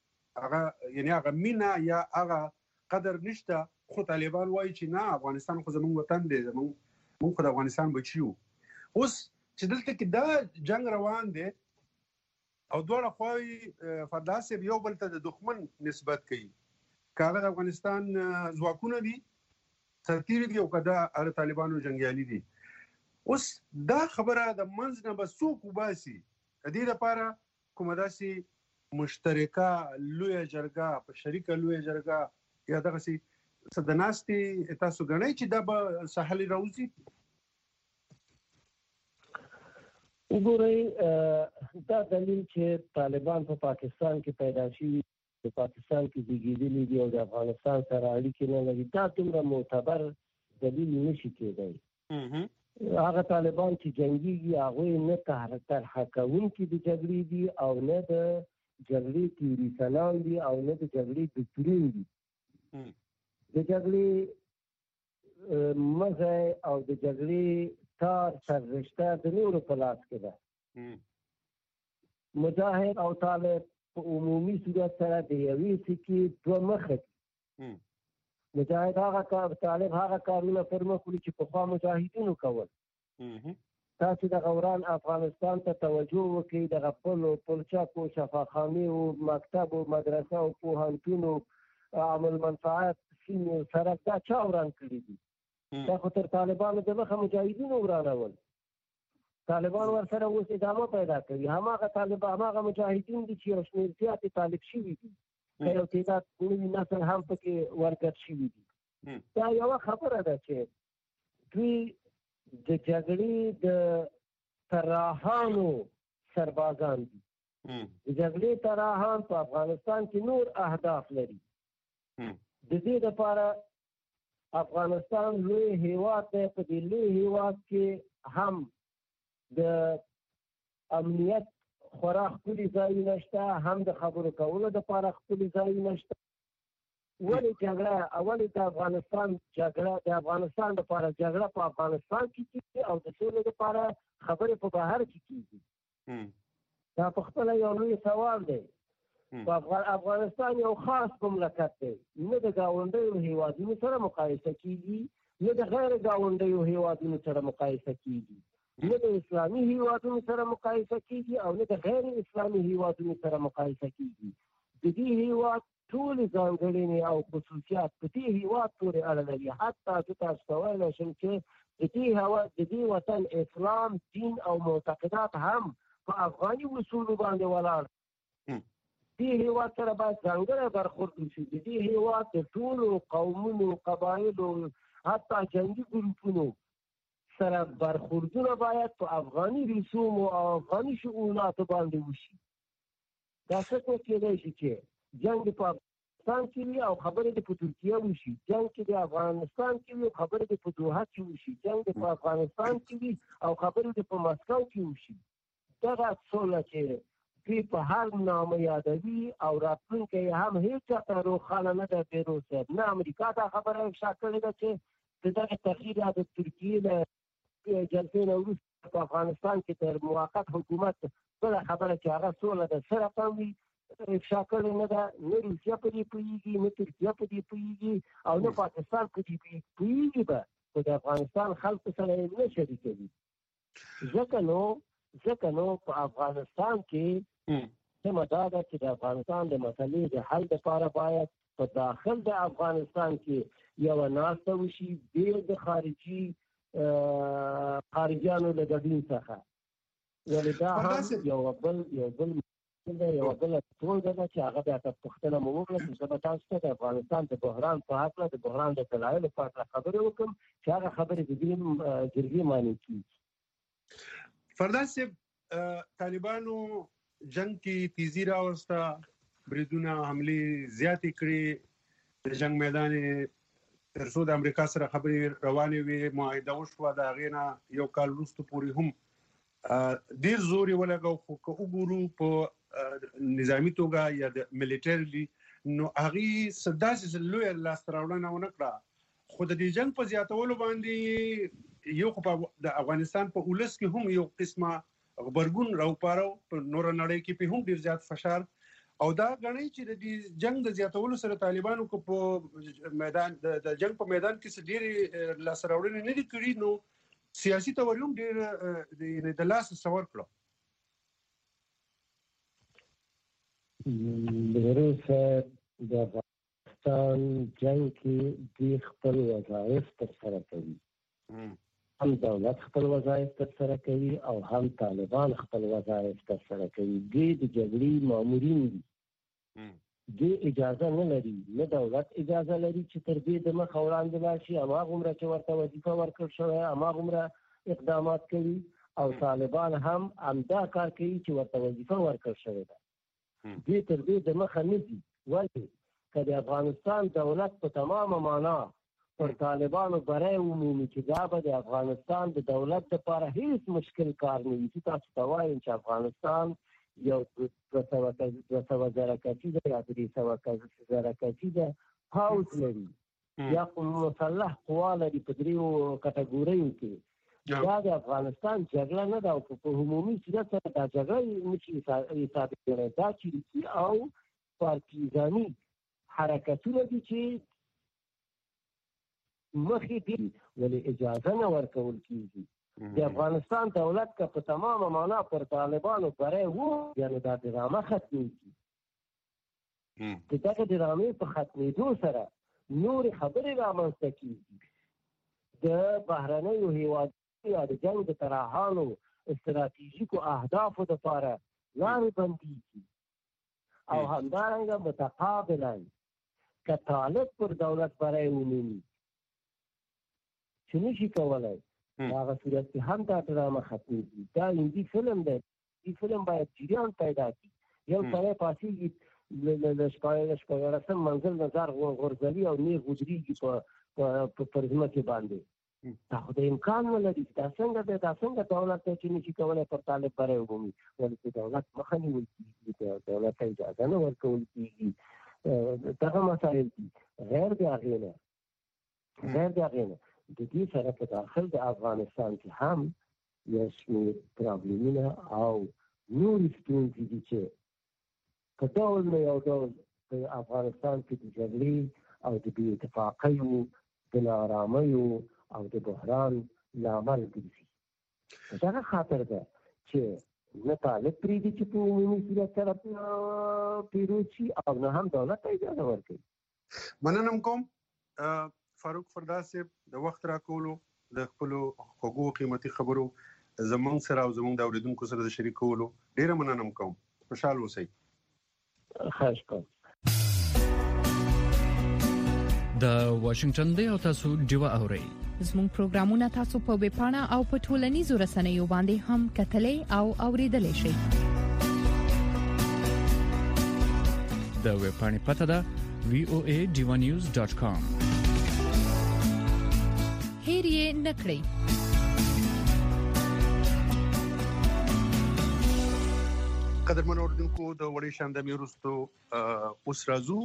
هغه مینه یا هغه قدر نشته. خو طالبان وایي چې نه، افغانستان خو زموږ وطن دی، موږ خو د افغانستان بچي یو. اوس چې دلته کې دا جنگ روان دی او دواړه خواوې فردا صاحب یو بل ته د دښمن نسبت کوي، که هغه د افغانستان ځواکونه دي سرتیري دي او که دا طالبانو جنګیالي دي. اوس دا خبره د منځ نه به څوک وباسي؟ د دې لپاره کومه داسې مشترکه لویه جرګه په شریکه لویه جرګه یا دغسې څه د ناستې تاسو ګڼئ چې دا به سهل راوځي؟ وګورئ، دا دلیل چې طالبان په پاکستان کې پیدا شوي، په پاکستان کې زیږېدلي دي او د افغانستان سره اړیکې نه لري، دا دومره معتبر دلیل نشي کېدی. هغه طالبان چې جنګېږي هغوی نه طرحه کوونکي د جګړې دي او نه د جګړې تیوریسنان دي او نه د جګړې دکتورین دي. د جګړې مزه او د جګړې تار سررشته د نورو په لاس کې ده. مجاهد او طالب په عمومي صورت سره د یوې سکې دوه مخه دي. مجاهد هغه کار، طالب هغه کارونه پر مخ وړي چې پخوا مجاهدینو کول. تاسو د غوران افغانستان ته توجه وکړئ، دغه پلچکو، شفاخانې، مکتب، مدرسه او پوهنتون، عامل منفعت، سیمې، سړک، دا چا وران کړي دي؟ دا خو تر طالبانو د مخه مجاهدینو ورانول. طالبان ورسره اوس ادامه پیدا کوي. هماغه مجاهدین دي چې یو شمېر زیات طالب شوي دي، که یو تعداد نوي نسل هم پکې ورګډ شوي دي. دا یوه خبره ده چې دوی د جګړې د طراحانو سربازان دي. د جګړې طراحان په افغانستان کې نور اهداف لري. د دې لپاره افغانستان لوی هیواد دی. په دې لوی هیواد کې هم د امنیت خورا ښکلي ځایونه شته، هم د خبرو کولو لپاره ښکلي ځایونه شته. ولې جګړه، ولې د افغانستان لپاره جګړه په افغانستان کې کېږي او د سولې لپاره خبرې په بهر کې کېږي؟ دا په خپله یو لوی سوال دی. افغانستان یو خاص مملکت دی، نه د ګاونډیو هیوادونو سره مقایسه کېږي، نه د غیر ګاونډیو هیوادونو سره مقایسه کېږي، نه د اسلامي هیوادونو سره مقایسه کېږي او نه د غیر اسلامي هیوادونو سره مقایسه کېږي. د دې هیواد ټولې ځانګړنې او خصوصیات په دې هیواد پورې اړه لري. حتی زه تاسو ته ویلی شم چې د دې وطن اسلام، دین او معتقدات هم په افغاني اصولو باندې ولاړ. دې هیواد سره باید ځانګړی برخورد وشي. د دې هیواد د ټولو قومونو، قبایلو، حتی جنګي ګروپونو سره برخوردونه باید په افغاني رسومو او افغاني شؤوناتو باندې وشي. دا څنګه کېدای شي چې جنګ په افغانستان کې وي او خبرې د په ترکیه وشي، جنګ کې د افغانستان کې وي او خبرې د په دوحه کې وشي، جنګ په افغانستان کې وي او خبرې د په مسکو کې وشي؟ دغه سوله چې دوی په هر نامه یادوي او راتلونکی هم هېڅ چاته روښانه نه ده. پیروز صاحب، نه امریکا دا خبره افشا کړې ده چې د دغه تغییر د ترکیې له جلسې نه وروسته په افغانستان کې تر موقت حکومت بله خبره چې هغه سوله ده څه رقم وي افشا کړې نه ده. نه روسیه په دې پوهېږي، نه ترکیه په دې پوهېږي او نه پاکستان په دې پوهېږي به، خو د افغانستان خلکو سره یې نه شریکوي. ځکه نو په افغانستان کې سمه دا ده چې د افغانستان د مسلې د حل لپاره باید په داخل د افغانستان کې یوه ناسته وشي بې د خارجیانو له ګډون څخه. ولې دا هم یوه بله ټولګه ده چې هغه بیا ته پوښتنه مو وکړه چې زه به تاسو ته د افغانستان د بحران په هکله، د بحران د دلایلو په هکله خبرې وکړم چې هغه خبرې د دې جرګې معنی کېږي. فردان صاحب، طالبانو جنگ کې تیزی راوسته، بریدونه، حملې زیاتې کړې، د جنگ میدان تر څو د امریکا سره خبرې روانې وې، معاهده وشوه، د هغې نه یو کال وروسته پورې هم ډېر زور یې ولګاو. خو که وګورو په نظامي توګه یا د ملیټرلي، نو هغې څه داسې لویه لاسته راوړنه ونه کړه. خو د دې جنگ په زیاتولو باندې یو خو د افغانستان په ولس کې هم یو قسمه غبرګون راوپاره، په نوره نړۍ کې په هم ډېر زیات فشار او دا غنئ چې د دې جنگ د زیاتولو سره طالبانو کو په میدان د جنگ په میدان کې څه ډېرې لاسته راوړنې نه دي کړي، نو سیاسي تور هم ډېر د لاسه سور کړو. وروسته د افغانستان جنگ کې دوی خپل وظایف ترسره کوي، هم دولت خپل وظایف ترسره کوي او هم طالبان خپل وظایف ترسره کوي. دوی د جګړې مامورین دي، دوی اجازه نه لري، نه دولت اجازه لري چې تر دې د مخه وړاندې لاړ شي. هماغومره چې ورته وظیفه ورکړل شوی هماغومره اقدامات کوي او طالبان هم همدا کار کوي چې ورته وظیفه ورکړل شوې ده. دوی تر دې د مخه نه دي. ولې؟ که د افغانستان دولت په تمامه معنا پر طالبانو بری ومومي چې دا به د افغانستان د دولت لپاره هیڅ مشکل کار نه وي. تاسو ته وایم چې افغانستان یو 200,000 کسیزه یا 300,000 کسیزه پوځ لري، یا مسلح قواله د پدریو کټګوریو کې دا د افغانستان جګړه نه ده او په عمومي صورت سره دا جګړه نشي حساب کېدای دا چې او پارتیزاني حرکتونه دي چې مخې دي ولې اجازه نه ورکول کېږي د افغانستان دولت که په تمامه معنا پر طالبانو بری وو یعنې دا ډرامه ختمېږي د دغه ډرامې په ختمېدو سره نورې خبرې رامنځته کېږي د بهرنیو هېوادونو یا د جنګ د طراحانو استراتیژیکو اهدافو دپاره لارې بندېږي او همدارنګه متقابلا که طالب پر دولت بری ومومي چې نشي کولی هغه صورت کې هم دا ډرامه ختمېږي دا هندي فلم دی هندي فلم باید جریان پیدا کړي یو سړی پاسېږي له شپاړسم منزل نه ځار غورځوي او نیغ ودرېږي پر ځمکې باندې دا خو د امکان نه لري دا څنګه دی دا څنګه دولت دی چې نشي کولی پر طالب بری ومومي ولې چې دولت مخه نیول کېږي دولت ته اجازه نه ورکول کېږي دغه مسایل دي غیر د هغې نه د دې سره په داخل د افغانستان کې هم یو شمېر پرابلمونه او نورې ستونزې دي چې په ډول نه یو ډول په افغانستان کې د جګړې او د بې اتفاقیو د ناارامیو او د بحران لامل ګرځي په دغه خاطر ده چې نه طالب پرېږدي چې په عمومي صورت سره پیروز شي او نه هم دولت ته اجازه ورکوي. مننه کوم فاروق فردا صاحب د وخت راکولو د خپلو خوږو قیمتي خبرو زمونږ سره او زمونږ د اورېدونکو سره د شریکولو ډېره مننه کوم. خوشحال اوسئ. خواهش کوم. د واشنگټن دی او تاسو ډیوه اورئ. زموږ پروګرامونه تاسو په ویب پاڼه او په ټولنیزو رسنیو باندې هم کتلای او اوریدلای شئ. د ویب پاڼې پته ده voadivanews.com. هیر یې نکړئ. قدرمن اوردونکو د وړې شاندامي وروستو اوس راځو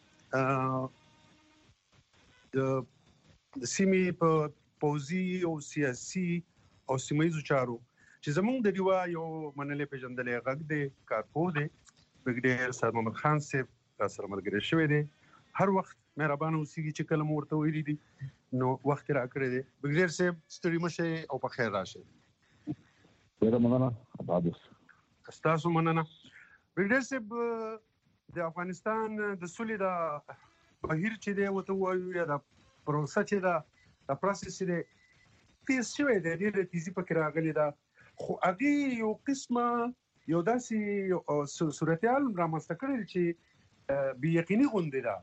د سیمې په پوځي او سیاسي او سیمایي چارو چې زمونږ د ډیوا یو منلې پیژندلې غږ دی کارپو دی بګډیر سر محمد خان صاحب سره ملګری شوی دی هر وخت مهربانه اوسېږي چې کله مو ورته ویلي دي نو وخت را کړی دی بګډیر صاحب ستړي مشه او په خیر راشئ. ډېره مننه. آباد اوسئ. ستاسو مننه. بګډیر صاحب د افغانستان د سولې د بهیر چې دی ورته وایو یا د پروسه چې دا پروسس دی تیز شوی دی ډېره تیزي پکې راغلې ده خو هغې یو قسمه یو داسې صورتحال رامنځته کړی چې بې یقیني غوندې ده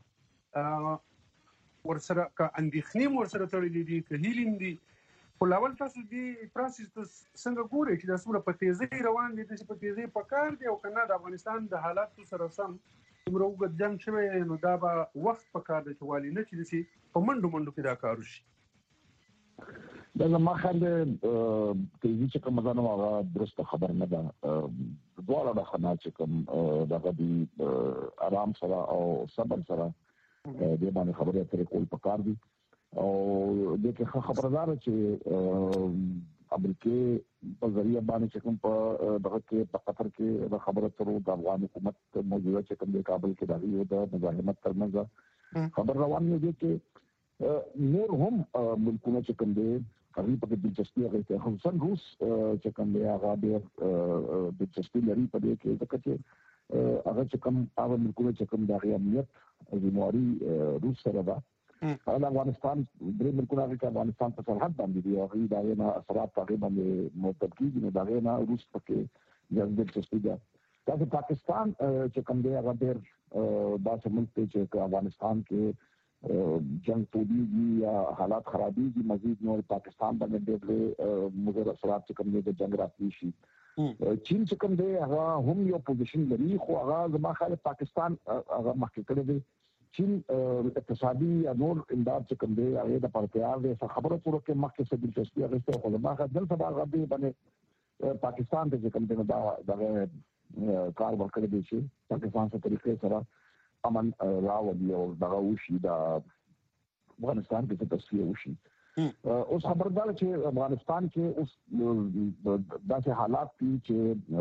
ورسره که اندېښنې مو ورسره تړلې دي که هیلې هم دي خو لاول تاسو دې پروسس ته څنګه ګورئ چې دا څومره په تیزۍ روان دي داسې په تیزۍ پکار دی او که نه د افغانستان د حالاتو سره سم څومره اوږد جنګ شوی نو دا به وخت پکار دی چې والي نه چې داسې په منډو کې دا کار وشي. دا زما خیال دی تیزي چې کومه ده نو هغه درسته خبر نه ده. دواړه ډخه چې کوم دغه دي آرام سره او صبر سره دې باندې خبرې اترې کول پکار دي او دې کې خبردار چې امریکای په ذریعہ باندې چې کوم په دغه کې په قطر کې د خبرو اترو د افغان حکومت موجوده چې کوم د کابل کې د یو د مزاحمت ترمنځ خبر روان دی چې نور هم ملکونه چې کوم دي هغه په دلچسپي راغلي خصوصا روس چې کوم دی هغه د دلچسپي لري په دې کې ځکه چې هغه چې کوم هغه ملکونه چې کوم د امنیت ذمہواری روس سره ده افغانستان درې ملکونه کې افغانستان په سرحد باندې دی او دا نه اثرات هغه باندې مرتب کیږي نو دا نه روس پکې ځل دلچسپي ده. دا پاکستان چې کوم دی هغه ډېر داسې ملک دی چې افغانستان کې جنگ تولیږي یا حالات خرابېږي مزید نور پاکستان باندې ډېر مضر اثرات چې کوم دی د جنگ راتلی شي. چین چې کوم دی هغه هم یو پوزیشن لري خو هغه زما خیال پاکستان هغه مخکې کړی دی. چین اقتصادي یا نور امداد چې کوم دی هغه د پرتیار دی خبره پوره کې مخکې څه دلچسپي اخیسته خو زما خیال دلته هغه دی باندې پاکستان ته چې کوم دی دا دغه کار ورکړی دی چې پاکستان څه طریقې سره امن راوړي او دغه وشي د افغانستان کې تصفیه وشي. اوس خبردار چې افغانستان کې اوس داسې حالات دي چې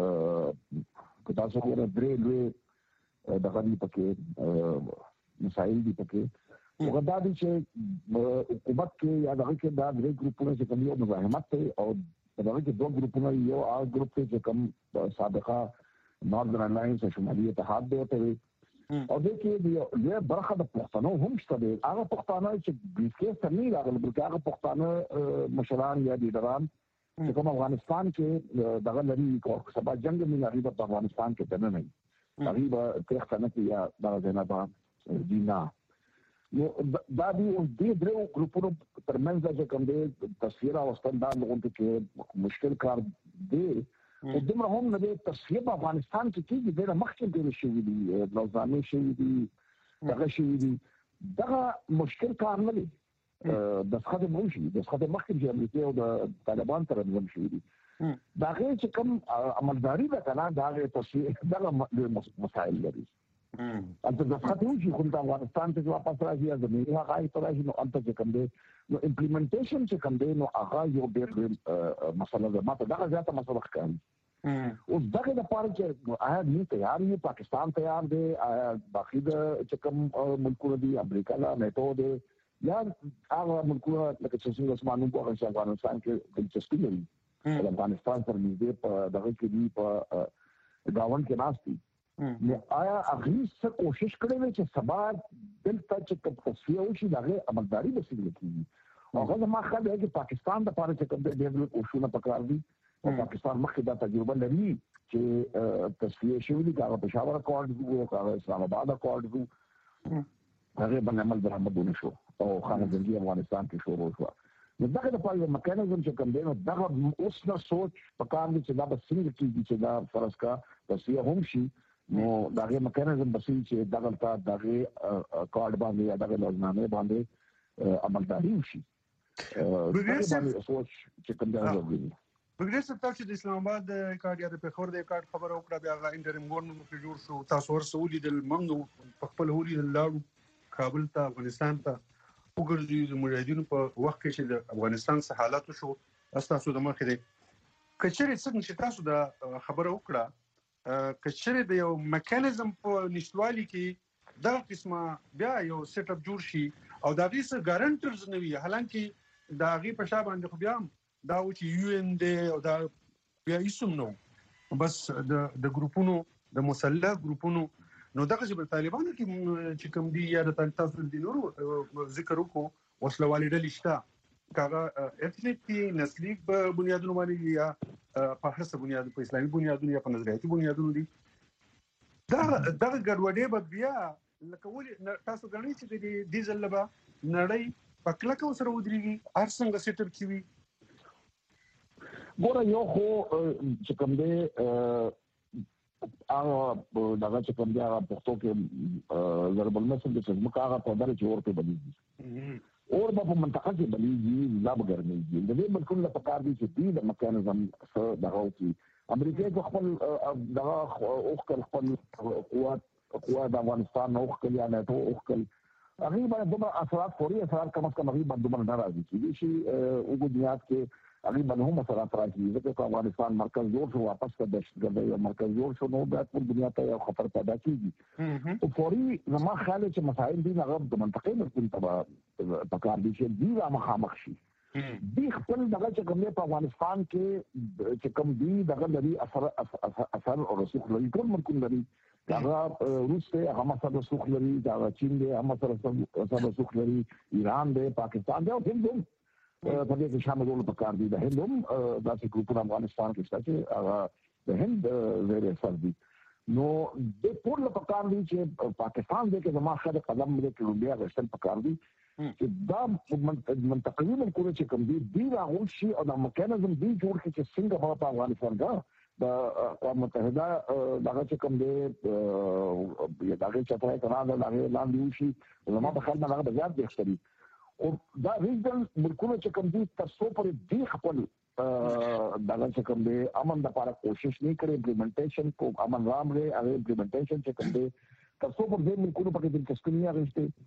تاسو ګورئ درې لوی د غنی پکې مسائل دي پکې وګدا دي چې حکومت کې یا دغه کې دا درې ګروپونه چې کوم یو مزاحمت ته او دغه کې دوه ګروپونه یو ګروپ چې کوم سابقه ناردرن الاینس شمالي اتحاد دی ته او د کې یو برخه د پښتنو هم شته دي هغه پښتانه چې بیسکې سمې راغلي بلکې هغه پښتانه مشران یا لیډران چې کوم افغانستان کې دغه لري او سبا جنگ مې لري په افغانستان کې تنه نه تقریبا تختنه کې یا دغه جنابه دینا نو دا دی او دې درو ګروپونو ترمنځ چې کوم دي تصویر او ستندار لغون کې مشکل کار دی او دمر هم نه تصویر په افغانستان کې کیږي ډېر مخکې ډېر شوی دی نظامي شوی دی دغه شوی دی دغه مشکل کار نه دی د څخه موشي د څخه مخکې چې امریکا او د طالبان تر نظام شوی دی دا غي چې کوم عملداري ده کنه دا تصویر دغه مسائل لري انت د څه دی چې افغانستان ته واپس راځي یا زميني هغه راځي نو انت چې کوم دی نو امپلیمنټیشن چې کوم دی نو هغه یو ډېر مسله ده ماته دا زیاته مسله ښکاري اوس دغه د پاره چې آیا نه تیار یو پاکستان تیار دی باقي د چې کوم ملکونه دي امریکا لا نیټو دی یا هغه ملکونه لکه چې څنګه اسمانو په افغانستان کې دلچسپي لري افغانستان تر نږدې په دغه کې دی په گاون کې ناشتي نو آیا هغه څه کوشش کړې چې سبا دلته چې تصفیه وشي دغه عملداري به څنګه کیږي هغه ما خیال دی چې پاکستان د پاره چې کوم ډېر کوششونه پکار دي او پاکستان مخکې دا تجربه لري چې تصفیه شوی دی هغه پېښور اکورډ وو هغه اسلام آباد اکورډ وو هغه باندې عمل برابرونه شو او خانګي افغانستان کې شروع شو نو دغه د پاره میکانیزم چې کوم دی نو دغه اوس نه سوچ پکار دي چې دا به څنګه کیږي چې دا فرض کا تصفیه هم شي نو دغه میکانیزم بسې چې دغه دغه کارت باندې یا دغه لازمه باندې عملداري وشي بګریس سوچ چې کوم دی بګریس تاسو د اسلام آباد کارت یا د پیښور د کارت خبر او کړه بیا غا انټریم ګورنمنت کې جوړ شو تاسو ورسولې د منګو خپل هولي د لاړو کابل ته افغانستان ته وګرځي د مجاهدینو په وخت کې چې د افغانستان څخه حالات شو تاسو د مخې دی کچېرې څنګه چې تاسو د خبر او کړه کچېرې د یو میکانیزم په نشټوالي کې دا قسمه بیا یو سیټ اپ جوړ شي او دا غي څه ګارانټرز نه وي حالانکه دا غي په شابه باندې خو بیا دا و چې یو ان دی او دا بیا هیڅ نو بس د ګروپونو د مسلح ګروپونو نو دغه چې طالبانو کې چې کوم دي یا د تاسو د نورو ذکر وکړو وسلوالې ډلې شته کاغه اتنیکي نسلي په بنیادونو باندې یا په هرڅه بنیاد په اسلامي بنیادونو یا په نظریاتي بنیادونو دي دا ګډوډي به بیا لکه ولې تاسو غواړئ چې د ډیزل لبا نړۍ په کلکه سره ودرېږي هر څنګه سیټر کیوي ګوره یو خو چې کوم دی هغه دغه چې کوم دی هغه پښتو کې ضرب المثل د څه مکه هغه په دره چې ورته بلیږي اور په منطقه کې بلیږي لا بګرميږي د دې ملکونو په کار دي چې دې د میکانیزم سره دغه وکړي امریکا خپل دغه خپل قوات د افغانستان او خپل یا ناتو او خپل هغه باندې دومره اثرات فوري اثرات کم از کم هغه باندې دومره ناراضي کیږي چې وګړي کې هغه باندې هم اثرات راځي ځکه افغانستان مرکز جوړ شو واپس کا دهشتګردي او مرکز جوړ شو نو د ټول دنیا ته یو خطر پیدا کیږي او فوري زما خیال چې مسائل دي هغه د منطقې ملکونو ته پکار دي چې دی مخامخ شي دی خپل دغه چې کوم په افغانستان کې چې کوم دی دغه لري اثر او رسوخ لري ټول ملکونه لري هغه روس ته هغه سره رسوخ لري دا چین دی هغه سره رسوخ لري ایران دی پاکستان دی او هند په دې کې شامل ول پکار دي د هند هم داسې ګروپونه افغانستان کې شته چې هغه د هند زیرې سر دي نو د ټول پکار دي چې پاکستان دې کې زما خاله قدم دې کې لوبیا غشتل پکار دي چې دا منطقوي ملکونه چې کوم دي راغون شي او د میکانیزم دی جوړ کړي چې څنګه په افغانستان دا د اقوام متحده دغه چې کوم دی دغه چې په کاناډا لاندې وشي زما په خیال باندې هغه زیات بهتري او دا ریجنل ملکونه چې کوم دي تاسو پر دې خپل دغه چې کوم دی امن لپاره کوشش نه کړي امپلیمنټیشن کو امن رام لري هغه امپلیمنټیشن چې کوم دی تاسو پر دې ملکونو په کې دلچسپي نه راځي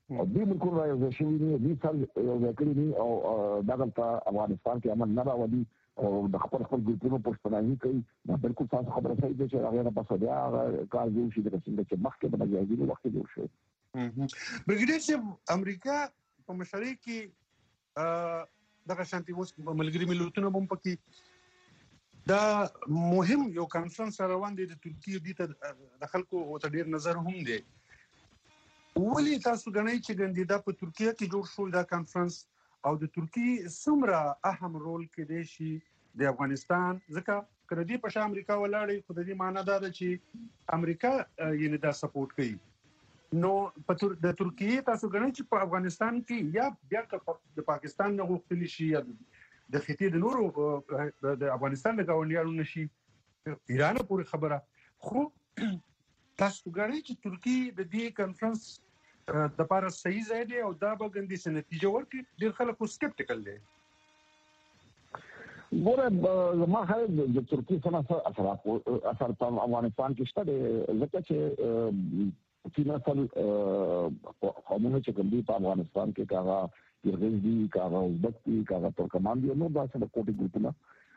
او دې ملکونو راځي شي نه دي څل یو ځکري نه او دغه افغانستان کې امن نه راوړي او د خپل ګروپونو پښتنایي کوي دا بالکل تاسو خبره صحیح ده چې هغه په صدیا کار دی چې د څنګه چې مخکې د مجاهدینو وخت جوړ شي. برګیډیر صاحب امریکا په مشرۍ کې دغه شانتي اوس ملګری ملتونه هم پکې دا مهم یو کانفرنس روان دی د ترکیه د خلکو او ته ډیر نظر هم دی. ولې تاسو غنئ چې ګندیدا په ترکیه کې جوړ شو دا کانفرنس او د ترکیه څومره اهم رول کې دی شي د افغانستان ځکه کله دې په امریکا ولاړې خو د دې معنی دا ده چې امریکا یې دا سپورټ کوي نو په د ترکیه تاسو غنئ چې په افغانستان کې یا بیا د پاکستان نه غوښتل شي یا د خطې د نورو د افغانستان د گاونډیانو نشي ایران پورې خبره خو تاسو غواړئ چې ترکیه د دې کانفرنس د لپاره صحیح ځای دی او دا به ګندې څه نتیجه ورکړي ډېر خلک سکپټیکل دي. ګوره زما خیال د ترکیه څخه اثر په افغانستان کې شته ځکه چې چې مثلا قومونه چې کوم دي په افغانستان کې کاغه یرغل دي کاغه ازبک دي کاغه ترکمان دي نو دا څه د کوټي ګروپونه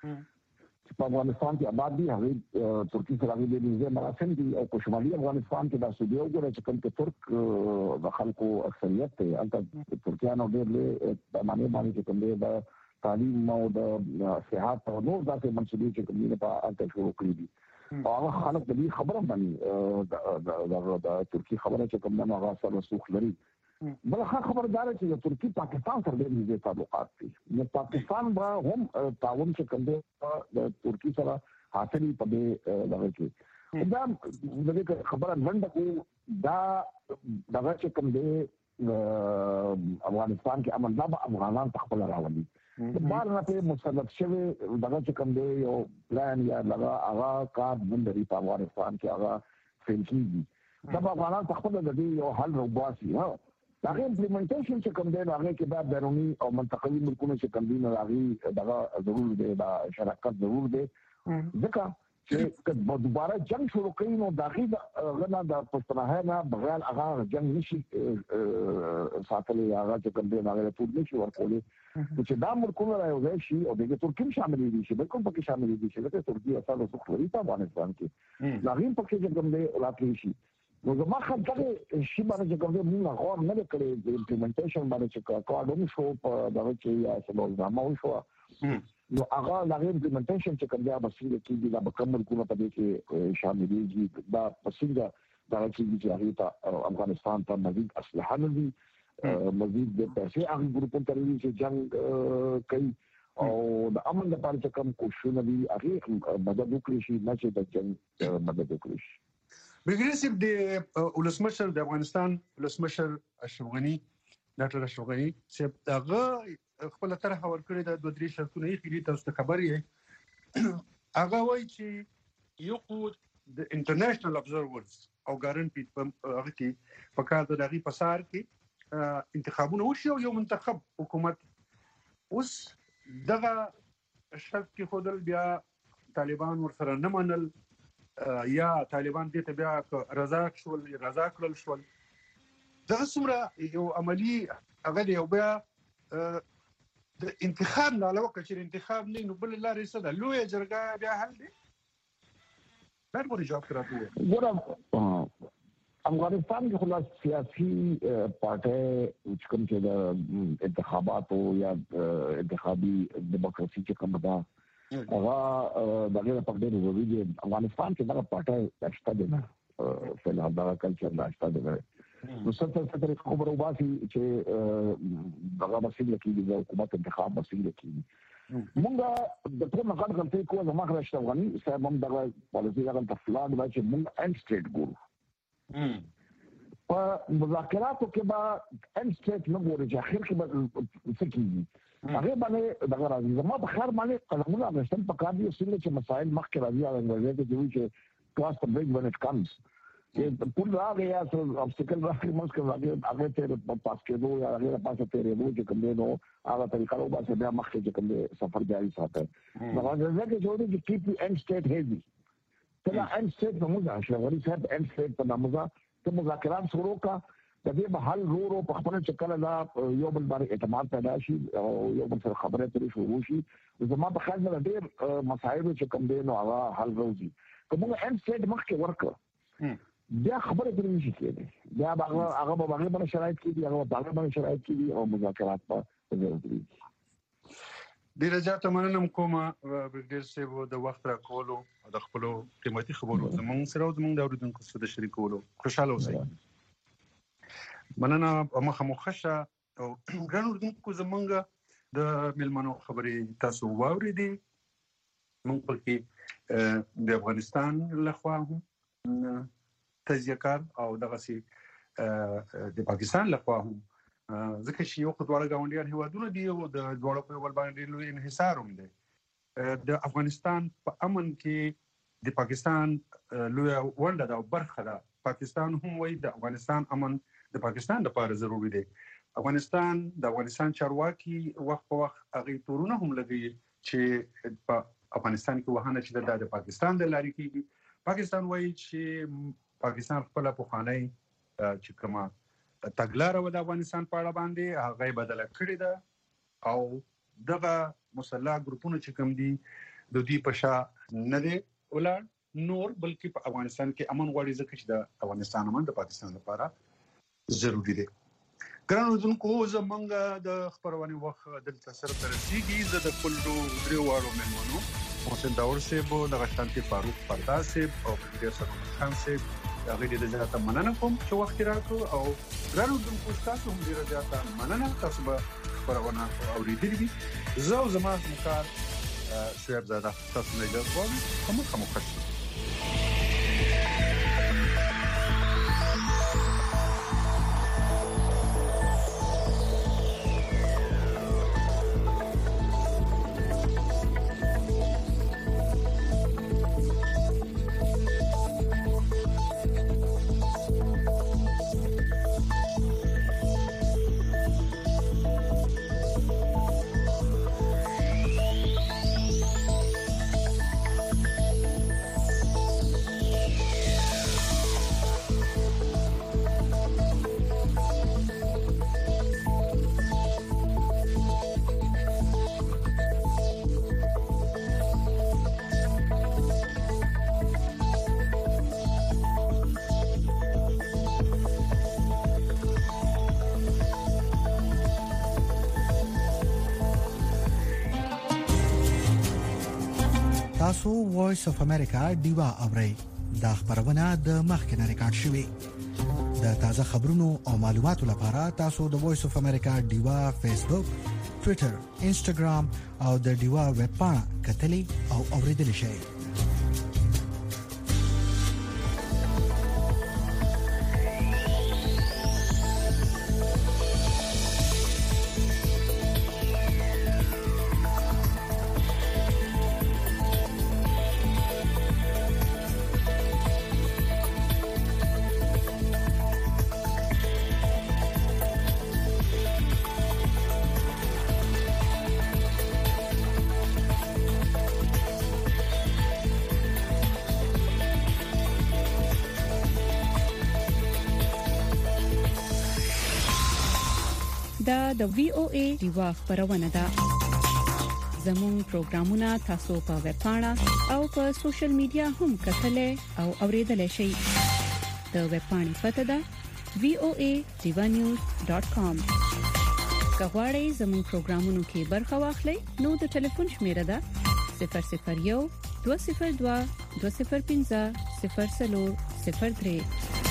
په افغانستان کې آباد دي هغه ترکیه سره د دې مراسم دي او په شمالي افغانستان کې د سعودي وګړي چې کوم کې ترک د خلکو اکثریت ته البته ترکیانو ډېر له باندې چې کوم دي د تعلیم او د صحت او نور داسې منصبې چې کوم دي په اړه شروع کړی دي هغه خلک د دې خبره باندې د ترکیه خبره چې کوم نه هغه سره سوخ لري بل خبردار چې د ترکیه پاکستان سره د دې تعلقات دي نو پاکستان به هم تعاون چې کوم دی د ترکیه سره حاصل په دې دغه کې دا د دې خبره منډه کو دا دغه چې کوم دی افغانستان کې امن دا افغانان خپل راولي د بار نه په مسلط شوی دغه چې کوم دی یو پلان یا دغه هغه کار بندري په افغانستان کې هغه فیل کیږي دا افغانان خپل د دې یو حل روباسي ها دغه امپلیمنټیشن چې کوم دی هغه کې بعد بیرونی او منطقوي ملکونو چې کوم دی هغه دغه ضرور دی دا شراکت ضرور دی ځکه چې دوباره جنگ شروع کړي نو دغه غنا د پښتنه نه بغیر هغه جنگ نشي ساتلې هغه چې کوم دی هغه ټول نشي ورکولې چې دا ملکونه راوځي شي او دغه ترکیه شامل دي چې بالکل پکې شامل دي چې د ترکیه اصل څه خوري په افغانستان کې هغه پکې چې کوم دی راتلی شي نو زما خبره شي باندې کوم دی موږ غوړ نه کړی د امپلیمنټیشن باندې چې کارډون شو په دغه کې یا څه نظام شو نو هغه د امپلیمنټیشن چې کوم دی مسله کې د مکمل کومه په دې کې شامل دي دا مسله دا چې هغه افغانستان ته مزید اسلحه نه دي مزید د پیسې هغه ګروپونو ته چې جنگ کوي او د امن لپاره چې کوم کوششونه دي هغه مدد وکړي شي نه چې د جنگ مدد وکړي شي. برګیډیر صاحب د ولسمشر د افغانستان ولسمشر اشرف غنی ډاکټر اشرف غنی چې هغه خپل طرح ورکړی د 2-3 شرطونه یې خېری تاسو خبرې هغه وایي چې یو د انټرنیشنل ابزرورز او ګارانټي هغه کې په کار د دغه پسار کې انتخابونه وشي او یو منتخب حکومت اوس دغه شرط کې خودل بیا طالبان ورسره نه منل یا طالبان دې ته بیا رضا کړل شول دا څومره یو عملی هغه دی او بیا د انتخاب نه علاوه چې انتخاب نه نو بل لارې څه ده لوی جرګه بیا حل دی دا ډېر جواب کراته ګورم افغانستان کې خلاص سیاسي پارټي کوم چې د انتخاباتو یا انتخابي دیموکراسي چې کوم ده هغه دغه په ډېر ضروري دی افغانستان کې دغه پارټي شته دی نه فلحال دا کلچر لا شته دی نو څه خبرو باسي چې دغه مسله کې د حکومت انتخاب مسله کې مونږ د ټول مخاطب غلطي کوو زما خلاص افغاني صاحب هم دغه پالیسي هغه تفلاګ دا چې مونږ ان سټیټ ګورو په مذاکراتو کې به ان سټیټ نه ګوري چې اخر کې به څه کیږي هغه باندې دغه راځي زما په خیر باندې قلمونه غشتل په کار دي چې مسائل مخکې راځي او انګلیزي کې چې کلاس ته بریک when it comes چې ټول راغی یا obstacle راغی موږ کوي هغه ته پاس کېدو یا هغه پاسه تیرې چې کوم نو هغه طریقه او باسه بیا مخکې چې کوم سفر جاري ساتي دا راځي چې جوړي چې keep end state heavy ته end state موږ عشان ورې صاحب end state په نامه ته مذاکرات شروع کا د دې به حل ورو په خپل چکر لا یو بل باندې اعتماد پیدا شي او یو بل سره خبرې اترې شروع شي زما په خیال نه ډېر مسایل چې کوم دي نو هغه حل راوځي کومه ان سټ مخکې ورکړه بیا خبرې پرې نشي کېدای بیا هغه به باندې شرایط کې دي هغه باندې شرایط کې دي او مذاکرات په ضرورت دي ډیره زیاته مننه کوم بریګیډیر صاحب د وخت راکولو او د خپل قیمتي خبرو زموږ سره او زموږ د اوریدونکو سره شریکولو خوشاله اوسئ مننه مخه مخشه او ګران اوریدونکو زموږ د ملمنو خبرې تاسو واوریدي موږ په کې د افغانستان لخوا هم تجزیه کار او دغه سي د پاکستان لخوا هم ځکه چې یو خدواړه گاونډیان هیوادونه دي او د دوړو په ول باندې لوی انحصار هم دي د افغانستان په امن کې د پاکستان لوی ونډه دا برخه ده پاکستان هم وایي د افغانستان امن د پاکستان لپاره ضروری دی د افغانستان چارواکي وخت په وخت هغه تورونه هم لګي چې په افغانستان کې وهانه چې د پاکستان د لارې کې پاکستان وایي چې پاکستان خپل په خانه چې کومه تګلاره و د افغانستان په اړه باندې هغه بدله کړې ده او دغه مسلح ګروپونه چې کوم دي د دې په شا نه دي ولر نور بلکې په افغانستان کې امن غواړي ځکه چې د افغانستان امن د پاکستان لپاره ضروری دی ګران اوردونکو زمونږ د خبرونه وخت دلته سره ترسيږي زه د خپل درو واړو مېلمنو محسن داور صاحب د غشتانتي فاروق پردا صاحب او ډیر سره خان صاحب هغه دې زیاته مننه کوم چې وخت راکړو او ګران اوردونکو تاسو هم ډیر زیاته مننه تاسو به خبرونه اوریدلې دي زه زما همکار شعیب زاده تاسو نه جواب کوم خوشی تاسو وایس اف امریکا دیوا اورئ دا خبرونه د مخکنه ریکارډ شوې د تازه خبرونو او معلوماتو لپاره تاسو د وایس اف امریکا دیوا فیسبوک ټوئیټر انسټاګرام او د دیوا ویب پاڼه کتلې او اوریدل شئ د وی او ای دیوا خبرونه ده زموږ پروګرامونه تاسو په ویب پاڼه او په سوشل میډیا هم کتلې او اوریدلای شئ د ویب پاڼې پته ده voanews.com کغواړئ زموږ پروګرامونو کې برخه واخلئ نو د ټلیفون شمیره ده 001 202 205 0003